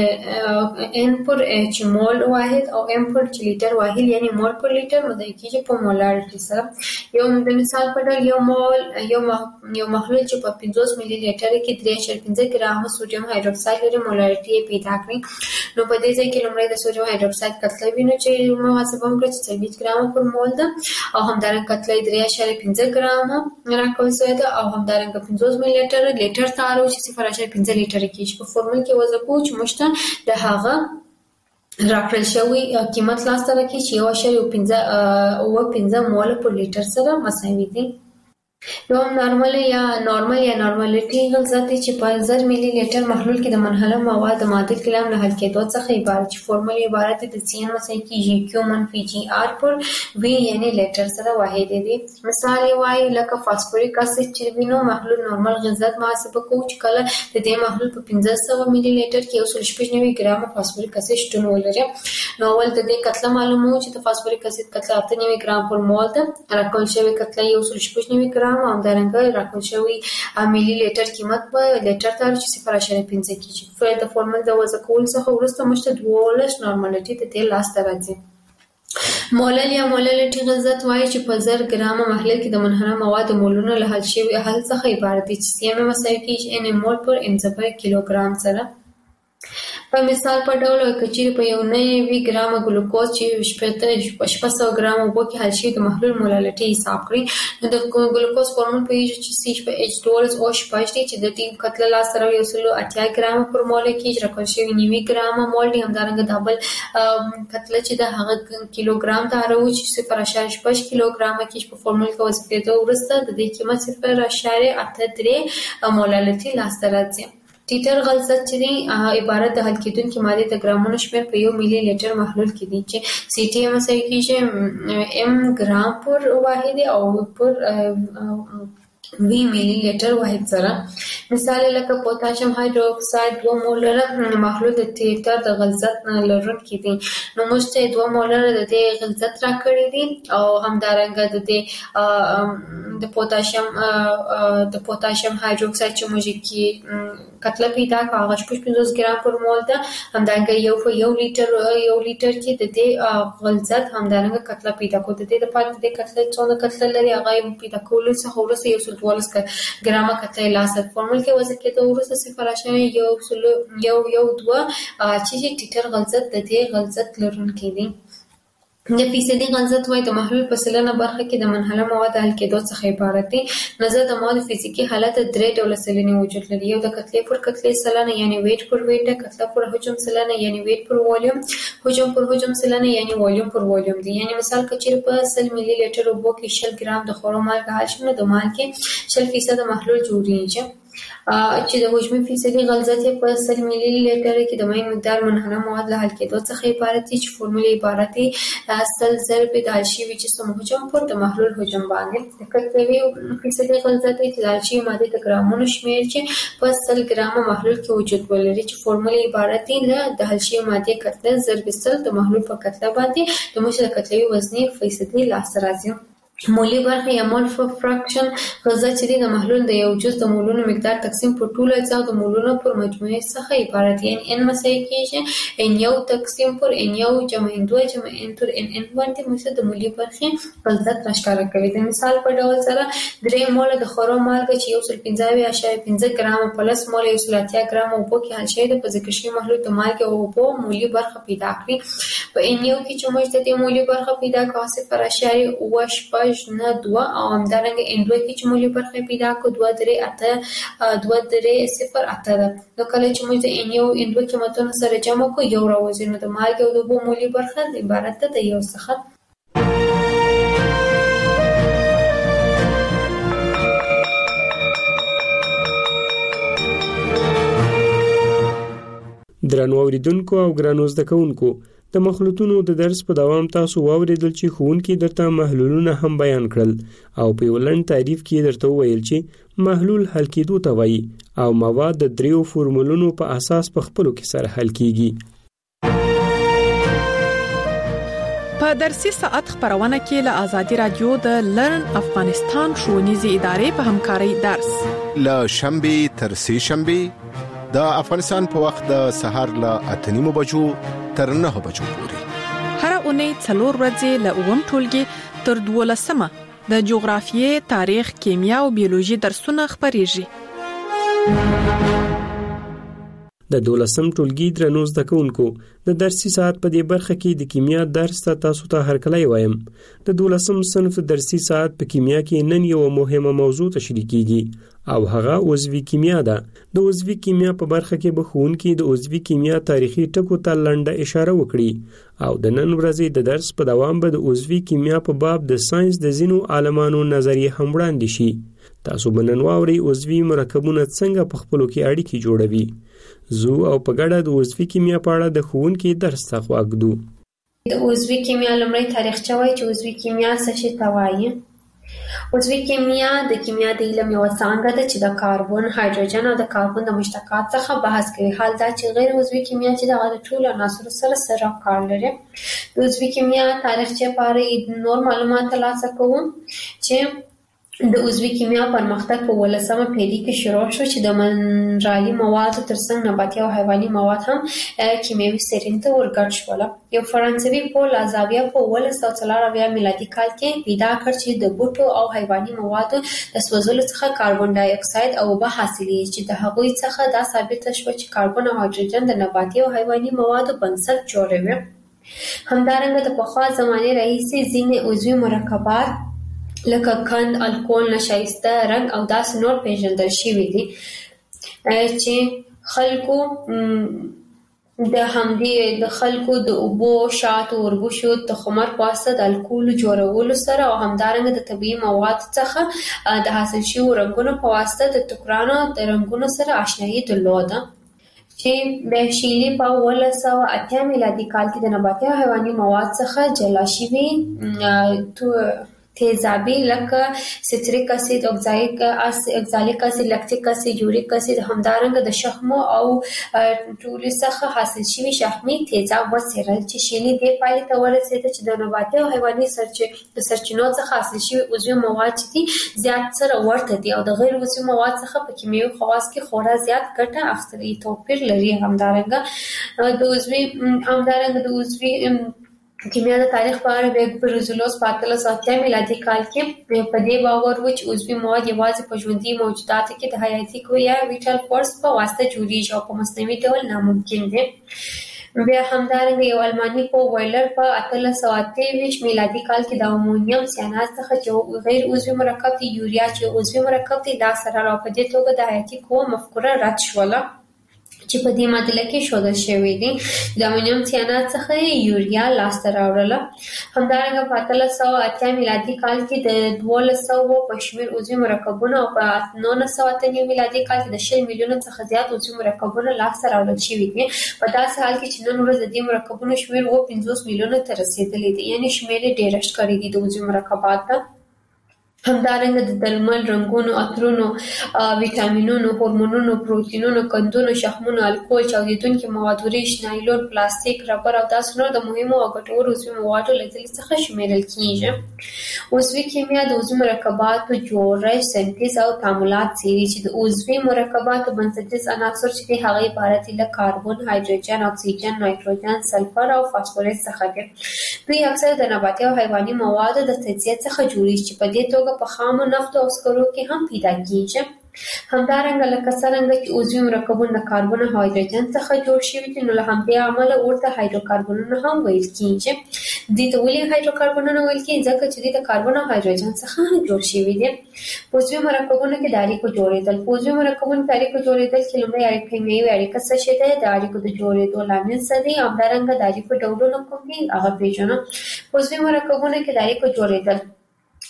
د ان پر اچ مول واحد او ام پر لیټر واحد یعنی مول پر لیټر مضاعف کیږي په مولارټي سره. یو د مثال په ډول یو مول یو یو محلول چې په پنځوس ملي لیټر کې درې اعشاریه پنځه ګرام سوډیم هایدروکساید لري مولارټي پیدا کړي. نو په دې ځای کې لومړی د سوډیم هایدروکساید کتله وینو چې محاسبه وکړو چې څلوېښت ګرام پر مول ده او همدارنګه کتله درې اعشاریه پنځه ګرام راکول شوې ده او همدارنګه پنځوس ملي لیټر لیټر تارو چې صفر اعشاریه پنځه لیټر کېږي. په فورمول کې وضع کوو چې موږ د هغه راکړل شوی قیمت لاسته راکړي چې یو اعشاریه پنځه اوه پنځه مول پر لیټر سره مساوي دي. دوم نارمل یا نارمل یا نارمالټي غلظت چې په زر ملي لیټر محلول کې د منحله مواد معادل کلام له حل کېدو څخه عبارت چې فورمول عبارت د سی ان مساوي کیږي کیو منفي جی آر پر وی یعنی لیټر سره واحد دي. مثال وایي لکه فاسفوریک اسید چې وینو محلول نارمل غلظت محاسبه کوو چې کله د دې محلول په پنځه سوه ملي لیټر کې یو سل شپږ نوي ګرام فاسفوریک اسید شتون ولري. نو ول د دې کتله معلومو چې د فاسفوریک اسید کتله اته نوي ګرام پر مول ده. راکول شوی کتله یو سل شپږ نوي ګرام او همدارنګه راکول شوی ملي لیټر قیمت په لیټر تر چې صفر اعشاریه پنځه کیږي. فعل د فورمول د وضع کول څخه وروسته موږ ته دولس نارمالټي ته تل لاسته راځي. مولل یا مولالټي غلظت وایي چې په زر ګرام محلول کې د منحنه مواد مولونه له حل شوي حل څخه عبارت دي چې سی ام مساوي کیږي ان مول پر ان زبر کیلوګرام سره. په مثال په ډول کچیر په یو نوي ګرام ګلوکوز چې شپږ سوه ګرام اوبو کې حل شوي د محلول مولالټي حساب کړئ. نو د ګلوکوز فورمول پوهیږي چې سی په ایچ دولس او شپږ دی چې د دې کتله لاسته راوړي یو سل اتیا ګرام پر مول کې راکول شوي نوي ګرام مول دی. همدارنګه د بل کتله چې د هغه کیلوګرام ته راوړي چې صفر اعشاریه شپږ کیلوګرام کې په فورمول کې وضع کېدو وروسته د دې قیمت صفر اعشاریه اته درې مولالټي لاسته راځي. ټیټر غلظت چې دی عبارت د حل کېدونکي مادې د ګرامونو شمېر په یو ملي لیټر محلول کې دی چې سی ټي مساوي کیږي ام ګرام پر واحد او پر وی ملي لیټر واحد سره. مثال لکه پوتاشیم هایدروکساید دوه مولره محلول د ټیټر د غلظت لرونکي دي. نو موږ ته دوه مولره د دې غلظت راکړي دي او همدارنګه د دې د پوتاشیم د پوتاشیم هایدروکساید چې موږ کې کتله پیدا کړه هغه شپږ پنځوس ګرام پر مول ده. همدارنګه یو په یو لیټر یو لیټر کې د دې غلظت همدارنګه کتله پیدا کړو. د دې لپاره د دې کتله څونه کتله لري هغه پیدا کولو څخه وروسته یو سل دولس ګرامه کتله لاسته فورمول کې وضع کېدو وروسته صفر اعشاریه یو سل یو یو دوه چې ټیټر غلظت د دې غلظت لرونکی دی. د فیصدي غلظت وایي د محلول په سلنه برخه کې د منحله مواد حل کېدو څخه عبارت دی. نظر د مواد فزیکي حالت درې ډوله سلنې وجود لري. یو د کتلې پر کتلې سلنه یعنی ویټ پر ویټ، کتله پر حجم سلنه یعنی ویټ پر والیوم، حجم پر حجم سلنه یعنی والیوم پر والیوم دی. یعنی مثال کچیر په سل ملي لیټر اوبو کې شل ګرام د خورو مالګه حل شي نو د مالګې شل فیصد محلول جوړیږي. چې د حجمي فیصدي غلظت په سل ملي لیټر کې د مایع مقدار منحنه مواد له حل کېدو څخه عبارت دی چې فورمول عبارت دی سل ضرب د حل شوي جسم حجم پر د محلول حجم باندې. د کتلوي فیصدي غلظت چې د حل شوي مادې د ګرامونو شمېر چې په سل ګرامه محلول کې وجود ولري چې فورمول عبارت دی د حل شوي مادې کتله ضرب سل د محلول په کتله باندې د موږ د کتلوي وزني فیصدي لاسته راځي. مولی برخه یا مول فراکشن غلظت چې د محلول د یو جز د مولونو مقدار تقسیم پر ټولو اجزا د مولونو پر مجموعه څخه عبارت دی. ان ان مساوي کیږي ان یو تقسیم پر ان یو جمع ان دوه جمع ان تر ان ان باندې موږ د مولی برخه غلظت راښکاره کوي. د مثال په ډول سره درې مول د خورو مالګه چې یو سل پنځه اعشاریه پنځه ګرام پلس مول یو سل اتیا ګرام اوبو کې حل شوی د په ذکر شوي محلول د مالګې او اوبو مولی برخه پیدا کړي. په ان یو کې چې موږ د دې مولی برخه پیدا کوو صفر اعشاریه اوه شپږ نه دوه او همدارنګه ان دوه کې چې مولی برخه پیدا کو دوه درې اته دوه درې صفر اته ده. نو کله چې موږ د ان یو ان دوه قیمتونو سره جمع کو یو راوځي نو د مالګې او د اوبو مولی برخه عبارت ده د یو څخه. درنو اوریدونکو او ګرانو زده کوونکو، د مخلوطونو د درس په دوام تاسو واوریدل چې ښوونکي درته محلولونه هم بیان کړل او په یو لنډ تعریف کې درته وویل چې محلول حل کېدو ته وایي او مواد د دریو فورمولونو په اساس په خپلو کې سره حل کیږي. په درسي ساعت خبرونه کې له آزادي رادیو د لرن افغانستان ښوونیزې ادارې په همکارۍ درس له شنبه تر سه شنبه د افغانستان په وخت د سهار له اته نیمو بجو تر نه بجو پورې هر اونۍ څلور ورځې له اووم ټولګي تر دولسمه د جغرافیې، تاریخ، کیمیا او بیولوژي درسونه خبريږي. د دولسم ټولګي درنو زده کوونکو د درسي ساعت په دې برخه کې د کیمیا درس ته تاسو ته هرکلی وایم. د دولسم صنف درسي ساعت په کیمیا کې نن یو مهمه موضوع تشریح کیږي او هغه عضوي کیمیا ده. د عضوي کیمیا په برخه کې به ښوونکي د عضوي کیمیا تاریخي ټکو ته لنډه اشاره وکړي او د نن ورځې د درس په دوام به د عضوي کیمیا په باب د ساينس د ځینو عالمانو نظریه هم وړاندې شي. تاسو به نن واورئ عضوي مرکبونه څنګه په خپلو کې اړیکې جوړوي. زو او په ګډه د عضوي کیمیا په اړه د ښوونکي درس ته غوږ دو. د عضوي کیمیا لومړی تاریخچه وایي چې عضوي کیمیا څه شي ته وایي. عضوي کیمیا د کیمیا د علم یوه څانګه ده چې د کاربن، هایدروجن او د کاربن د مشتقات څخه بحث کوي. حال دا چې غیر عضوي کیمیا چې دغه د ټولو عناصرو سره سره کار لري. د عضوي کیمیا تاریخچه په اړه نور معلومات ترلاسه کوو چې د عضوي کیمیا پرمختګ په ولسمه پیړۍ کې شروع شو چې د منرالي موادو ترڅنګ نباتي او حیواني مواد هم کیمیاوي سرین ته ورګډ شول. یو فرانسوي پول ازاویه په اوولس سوه څلور اویا میلادي کال کې پیدا کړ چې د بوټو او حیواني موادو د سوځولو څخه کاربن ډای اکساید او اوبه حاصلېږي چې د هغوی څخه دا ثابته شوه چې کاربن او هایدروجن د نباتي او حیواني موادو بنسټ جوړوي. همدارنګه د پخوا زمانې راهیسې ځینې عضوي مرکبات لکه کند، الکول، نشایسته، رنګ او داسې نور پیژندل شوي دي چې خلکو د همدې د خلکو د اوبو، شاتو، وربشو، تخمر په واسطه د الکول جوړولو سره او همدارنګه د طبیعي موادو څخه د حاصل شویو رنګونو په واسطه د ټوکرانو د رنګونو سره آشنایي درلوده چې د شیلي په اوولس سوه اتیا میلادي کال کې د نباتي او حیواني مواد څخه جلا شوي تیزابي لکه سټریک اسید، اکزالیک اسید، لکټیک اسید، یوریک اسید، همدارنګه د شحمو او ټولو څخه حاصل شوي شحمي تیزاب وڅېړل چې شیلي دې پایلې ته ورسېده چې د نباتي او حیواني سرچینو څخه حاصل شوي عضوي مواد چې دي زیات سره ورته دي او د غیر عضوي مواد څخه په کیمیاوي خواص کې خورا زیات ګټه اخیستلي توپیر لري. همدارنګه د عضوي همدارنګه د عضوي کیمیا د تاریخ په اړه بیګ برزولوس په اتلس سوه اتیا میلادي کال کې په دې باور و چې عضوي مواد یوازې په ژوندي موجوداتو کې د حیاتي قوې یا ویټال فورس په واسطه جوړیږي او په مصنوعي ډول ناممکن دي. بیا همدارنګه یو الماني په ویلر په اتلس سوه اته ویشت میلادي کال کې د امونیم سیاناز څخه چې غیر عضوي مرکب دی یوریا چې عضوي مرکب دی لاس سره راو په دې توګه د حیاتي قوې مفکوره رد شوله چې په دې معادله کې ښودل شوی دی. د امونیم سیانات څخه یوریا لاسته راوړله. همدارنګه په اتلس سوه اتیا میلادي کال کې د دولس سوو په شمېر عضوي مرکبونه او په نولس سوه اته نوي میلادي کال کې د شل میلیونو څخه زیات عضوي مرکبونه لاسته راوړل شوي دي. په داسې حال کې چې نن ورځ د دې مرکبونو شمېر اووه پنځوس میلیونو ته رسېدلی دی، یعنې شمېر یې ډېرښت کړی دی د عضوي مرکباتو. همدارنګه د درمل، رنګونو، عطرونو، ویټامینونو، هورمونونو، پروتینونو، قندونو، شحمونو، الکول، چاودیدونکي مواد، وریښ، نایلون، پلاستیک، ربر او داسې نور د مهمو او ګټورو عضوي موادو له ډلې څخه شمیرل کیږي. عضوي کیمیا د عضوي مرکباتو جوړښت، سنتیز او تعاملات څېړي چې د عضوي مرکباتو بنسټیز عناصر چې دي هغه عبارت دي له کاربن، هایدروجن، اکسیجن، نایتروجن، سلفر او فاسفورس څخه دي. دوی اکثر د نباتي او حیواني موادو د تجزیه څخه جوړیږي چې په دې توګه په خامو نفتو او سکرو کې هم پیدا کیږي. همدارنګه لکه څرنګه چې عضوي مرکبونه د کاربن او هایدروجن څخه جوړ شوي دي نو له همدې امله ورته هایدروکاربنونه هم ویل کیږي. دې ته ولې هایدروکاربنونه ویل کیږي؟ ځکه چې دوی د کاربن او هایدروجن څخه جوړ شوي دي. په عضوي مرکبونو کې د اړیکو جوړېدل په عضوي مرکبونو کې اړیکو جوړېدل کې لومړی اړیکه کیمیاوي اړیکه څه شی دی، د اړیکو د جوړېدو لامل څه دی، همدارنګه د اړیکو ډولونه کوم دي هغه پېژنو. په عضوي مرکبونو کې د اړیکو جوړېدل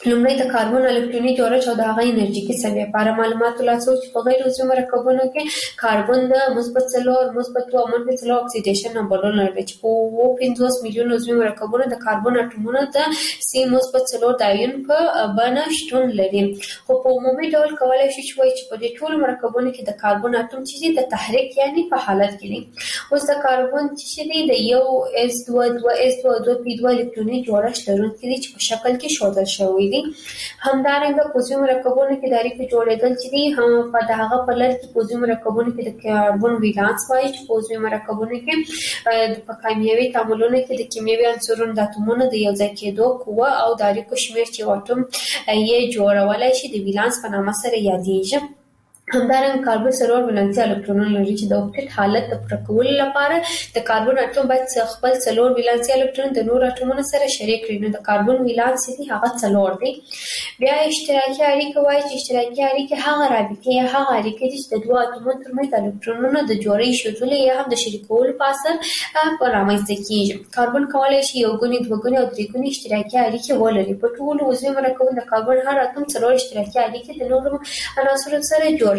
لومړی د کاربن الکتروني جوړښت او د هغه انرژیکي سویه لپاره معلوماتو لاسو چې په غیر عضوي مرکبونو کې کاربن د مثبت څلور مثبت او منفي څلور اکسیډیشن نمبرونه لري چې په اووه پنځوس میلیون عضوي مرکبونو د کاربن اټومونو د سی مثبت څلور د آیون په بڼه شتون لري. خو په عمومي ډول کولای شي چې وایي چې په دې ټولو مرکبونو کې د کاربن اټوم چې د تحریک یعنی په حالت کې دي. اوس د کاربن چې دی د یو اس دوه دوه اس دوه دوه پی دوه الکتروني جوړښت لرونکي دي چې په شکل کې ښودل شوی دي. همدارنګه په عضوي مرکبونو کې د اړیکو جوړېدل چې دي هم په دغه په لړ کې په عضوي مرکبونو کې د کاربن ولانس وایي چې په عضوي مرکبونو کې په کیمیاوي تعاملونو کې د کیمیاوي عنصرونو د اتومونو د یو ځای کېدو قوه او د اړیکو شمېر چې اټوم یې جوړولای شي د ولانس په نامه سره یادېږي. همدارنګه کاربن څلور ولانسي الکترونونه لري چې د اوکټیټ حالت د پوره کولو لپاره د کاربن اټوم باید خپل څلور ولانسي الکترون د نور اټومونو سره شریک کړي. نو د کاربن ولانس دی هغه څلور دی. بیا اشتراکي اړیکه وایي چې اشتراکي اړیکه هغه رابطه یا هغه اړیکه دي چې د دوه اټومونو ترمنځ د الکترونونو د جوړې شدول یا هم د شریکولو په اثر په رامنځته کیږي. کاربن کولای شي یو ګونی دوه ګونی او درې ګونی اشتراکي اړیکې ولري. په ټولو عضوي مرکبونو د کاربن هر اټوم څلور اشتراکي اړیکې د نورو عناصرو سره جوړوي.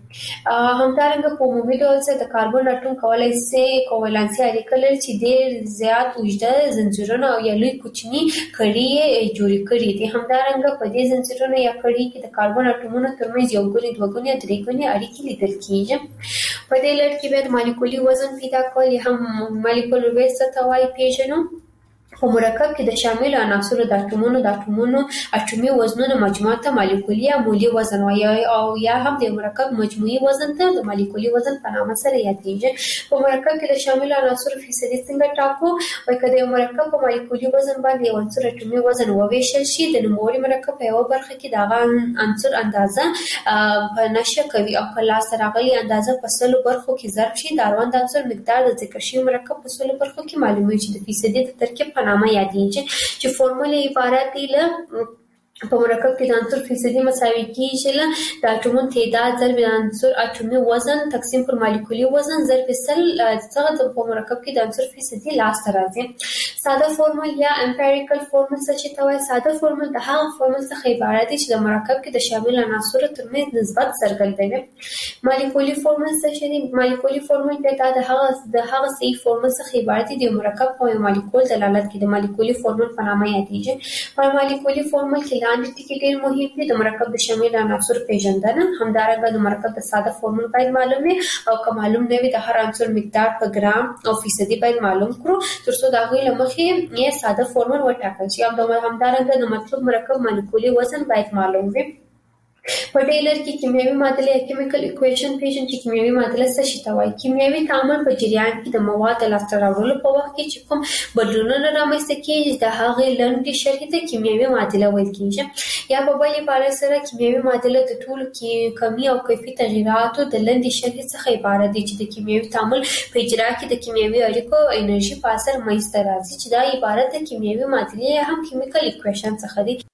همدارنګه په عمومي ډول سره د کاربن اټوم کولای شي کوولانسي اړیکه لري چې ډېر زیات اوږده زنجیرونه او یا لوی کوچني کړي یې جوړ کړي دي. همدارنګه په دې زنجیرونو یا کړي کې د کاربن اټومونو ترمنځ یو ګونی دوه ګونی او درې ګونی اړیکې لیدل کیږي. په دې لړ کې باید مالیکولي وزن پیدا کول یا هم مالیکولر ویټ څه ته وایي پیژنو. په مرکب کې د شامل عناصرو د اټومونو د اټومونو اټومي وزنونو مجموعه ته مالیکولي یا مولي وزن وایي او یا هم د مرکب مجموعي وزن ته د مالیکولي وزن په نامه سره یادېږي. په مرکب کې د شامل عناصرو فیصدي څنګه ټاکو؟ وایي که د مرکب په مالیکولي وزن باندې یو عنصر اټومي وزن وویشل شي د نوموړي مرکب په یوه برخه کې د هغه عنصر اندازه په نشه کوي او که لاسته راغلې اندازه په سلو برخو کې ضرب شي د اړوند عنصر مقدار د ذکر شوي مرکب په سلو برخو کې معلومیږي چې د فیصدي د ترکیب په نامه یادېږي چې فورمول عبارت دی له په مرکب کې د عنصر فیصدي مساوي کیږي له د اټومونو تعداد ضرب د عنصر اټومي وزن تقسیم پر مالیکولي وزن ضرب سل څخه په مرکب کې د عنصر فیصدي لاسته راځي. ساده فورمول یا امپیریکل فورمول څه ته وایي؟ ساده فورمول د هغه فورمول څخه عبارت دی چې د مرکب کې د شامل عناصرو ترمنځ نسبت څرګندوي. مالیکولي فورمول څه دی؟ مالیکولي فورمول دا د هغه د هغه صحیح فورمول څخه عبارت دی د مرکب په مالیکول دلالت کوي. د مالیکولي فورمول په نامه یادېږي. په مالیکولي فورمول کې لاندې ټکي ډېر مهم دي. د مرکب د شامل عناصرو پیژندنه، همدارنګه د مرکب د ساده فورمول باید معلوم وي او که معلوم نه وي د هر عنصر مقدار په ګرام او فیصدي باید معلوم کړو ترڅو د هغوی له مخې یې ساده فورمول وټاکل شي. همدارنګه د مطلوب مرکب مالیکولي وزن باید معلوم وي. په دې لړ کې کیمیاوي معادله یا کیمیکل ایکویشن پیژنئ چې کیمیاوي معادله څه شي ته وایي. کیمیاوي تعامل په جریان کې د مواد د لاسته راوړلو په وخت کې چې کوم بدلونونه رامنځته کېږي د هغې لنډې شرحې ته کیمیاوي معادله ویل کېږي. یا په بل عبارت سره کیمیاوي معادله د ټولو کمي او کیفي تغیراتو د لنډې شرحې څخه عبارت دی چې د کیمیاوي تعامل په اجرا کې د کیمیاوي اړیکو انرژي په اثر منځته راځي چې دا عبارت د کیمیاوي معادلې یا هم کیمیکل ایکویشن څخه دی.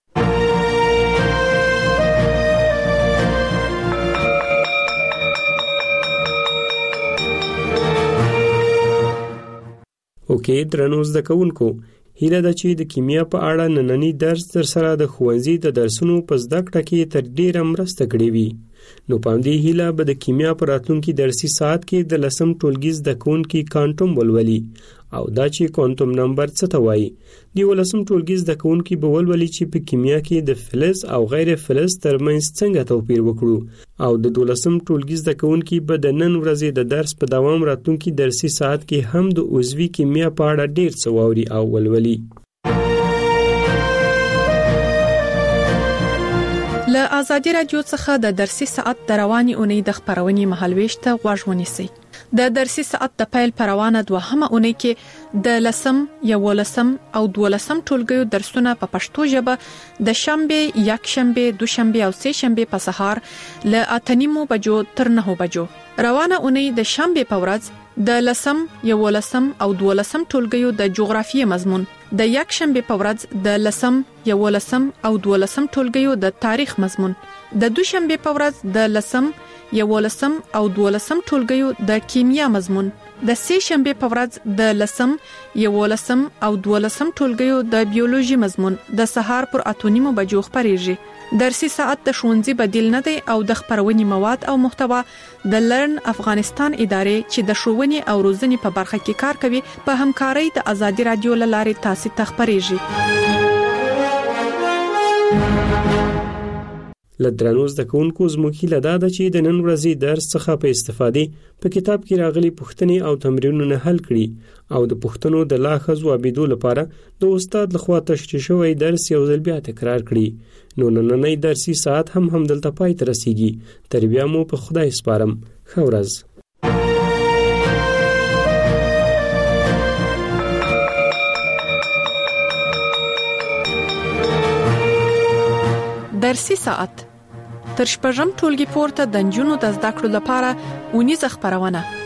اوکې درنو زده کوونکو، هیله ده چې د کیمیا په اړه نننی درس تر سره د ښوونځي د درسونو په زده کړه کې تر ډیره مرسته کړې وي. نو په همدې هیله به د کیمیا په راتلونکي درسي ساعت کې د لسم ټولګي زده کوونکي کوانټم ولولي او دا چې کوانټم نمبر څه ته وایي. د یولسم ټولګي زده کوونکي به ولولي چې په کیمیا کې د فلز او غیر فلز ترمنځ څنګه توپیر وکړو او د دولسم ټولګي زده کوونکي به د نن ورځې د درس په دوام راتلونکي درسي ساعت کې هم د عضوي کیمیا په اړه ډیر څه واوري او ولولي. له آزادي رادیو څخه د درسي ساعت د رواني اونۍ د خبرونې مهالويش ته غوږ ونیسئ. د درسي ساعت د پیل پروانه دوهمه اونۍ کې د لسم، یولسم او دولسم ټولګیو درسونه په پښتو ژبه د شنبه، یک شنبه، دوشنبه او سه شنبه په سهار له اتنیمو بجو تر نهو بجو. روانه اونۍ د شنبه په ورځ د لسم، یولسم او دولسم ټولګیو د جغرافیې مضمون، د یک شنبه په ورځ د لسم، یولسم او دولسم ټولګیو د تاریخ مضمون، د دوشنبه په ورځ د لسم، یولسم او دولسم ټولګیو د کیمیا مضمون د سې شنبه په ورځ د لسم، یولسم او دولسم ټولګیو د بیولوژي مضمون د سهار پر اته نیمو بجو خبرېږي. درسي ساعت د ښوونځي بدیل نه دی او د خبرونې مواد او محتوا د لرن افغانستان ادارې چې د ښوونې او روزنې په برخه کې کار کوي په همکارۍ د ازادي رادیو لارې تاسو ته خبرېږي. لدرانو زده کوونکو زموږ هیله ده چې د نن ورځې درس څخه په استفادې په کتاب کې راغلي پوښتنې او تمرینونه حل کړي او د پوښتنو د لا ښه ځوابېدو لپاره د استاد لخوا تشریح شوی درس یو ځل بیا تکرار کړي. نو نننی درسي ساعت هم همدلته پای ته رسیږي. تر بیا مو په خدای سپارم. ښه ورځ. درسي ساعت تر شپږم ټولګي پورته د نجونو د زده کړو لپاره اونیزه خبرونه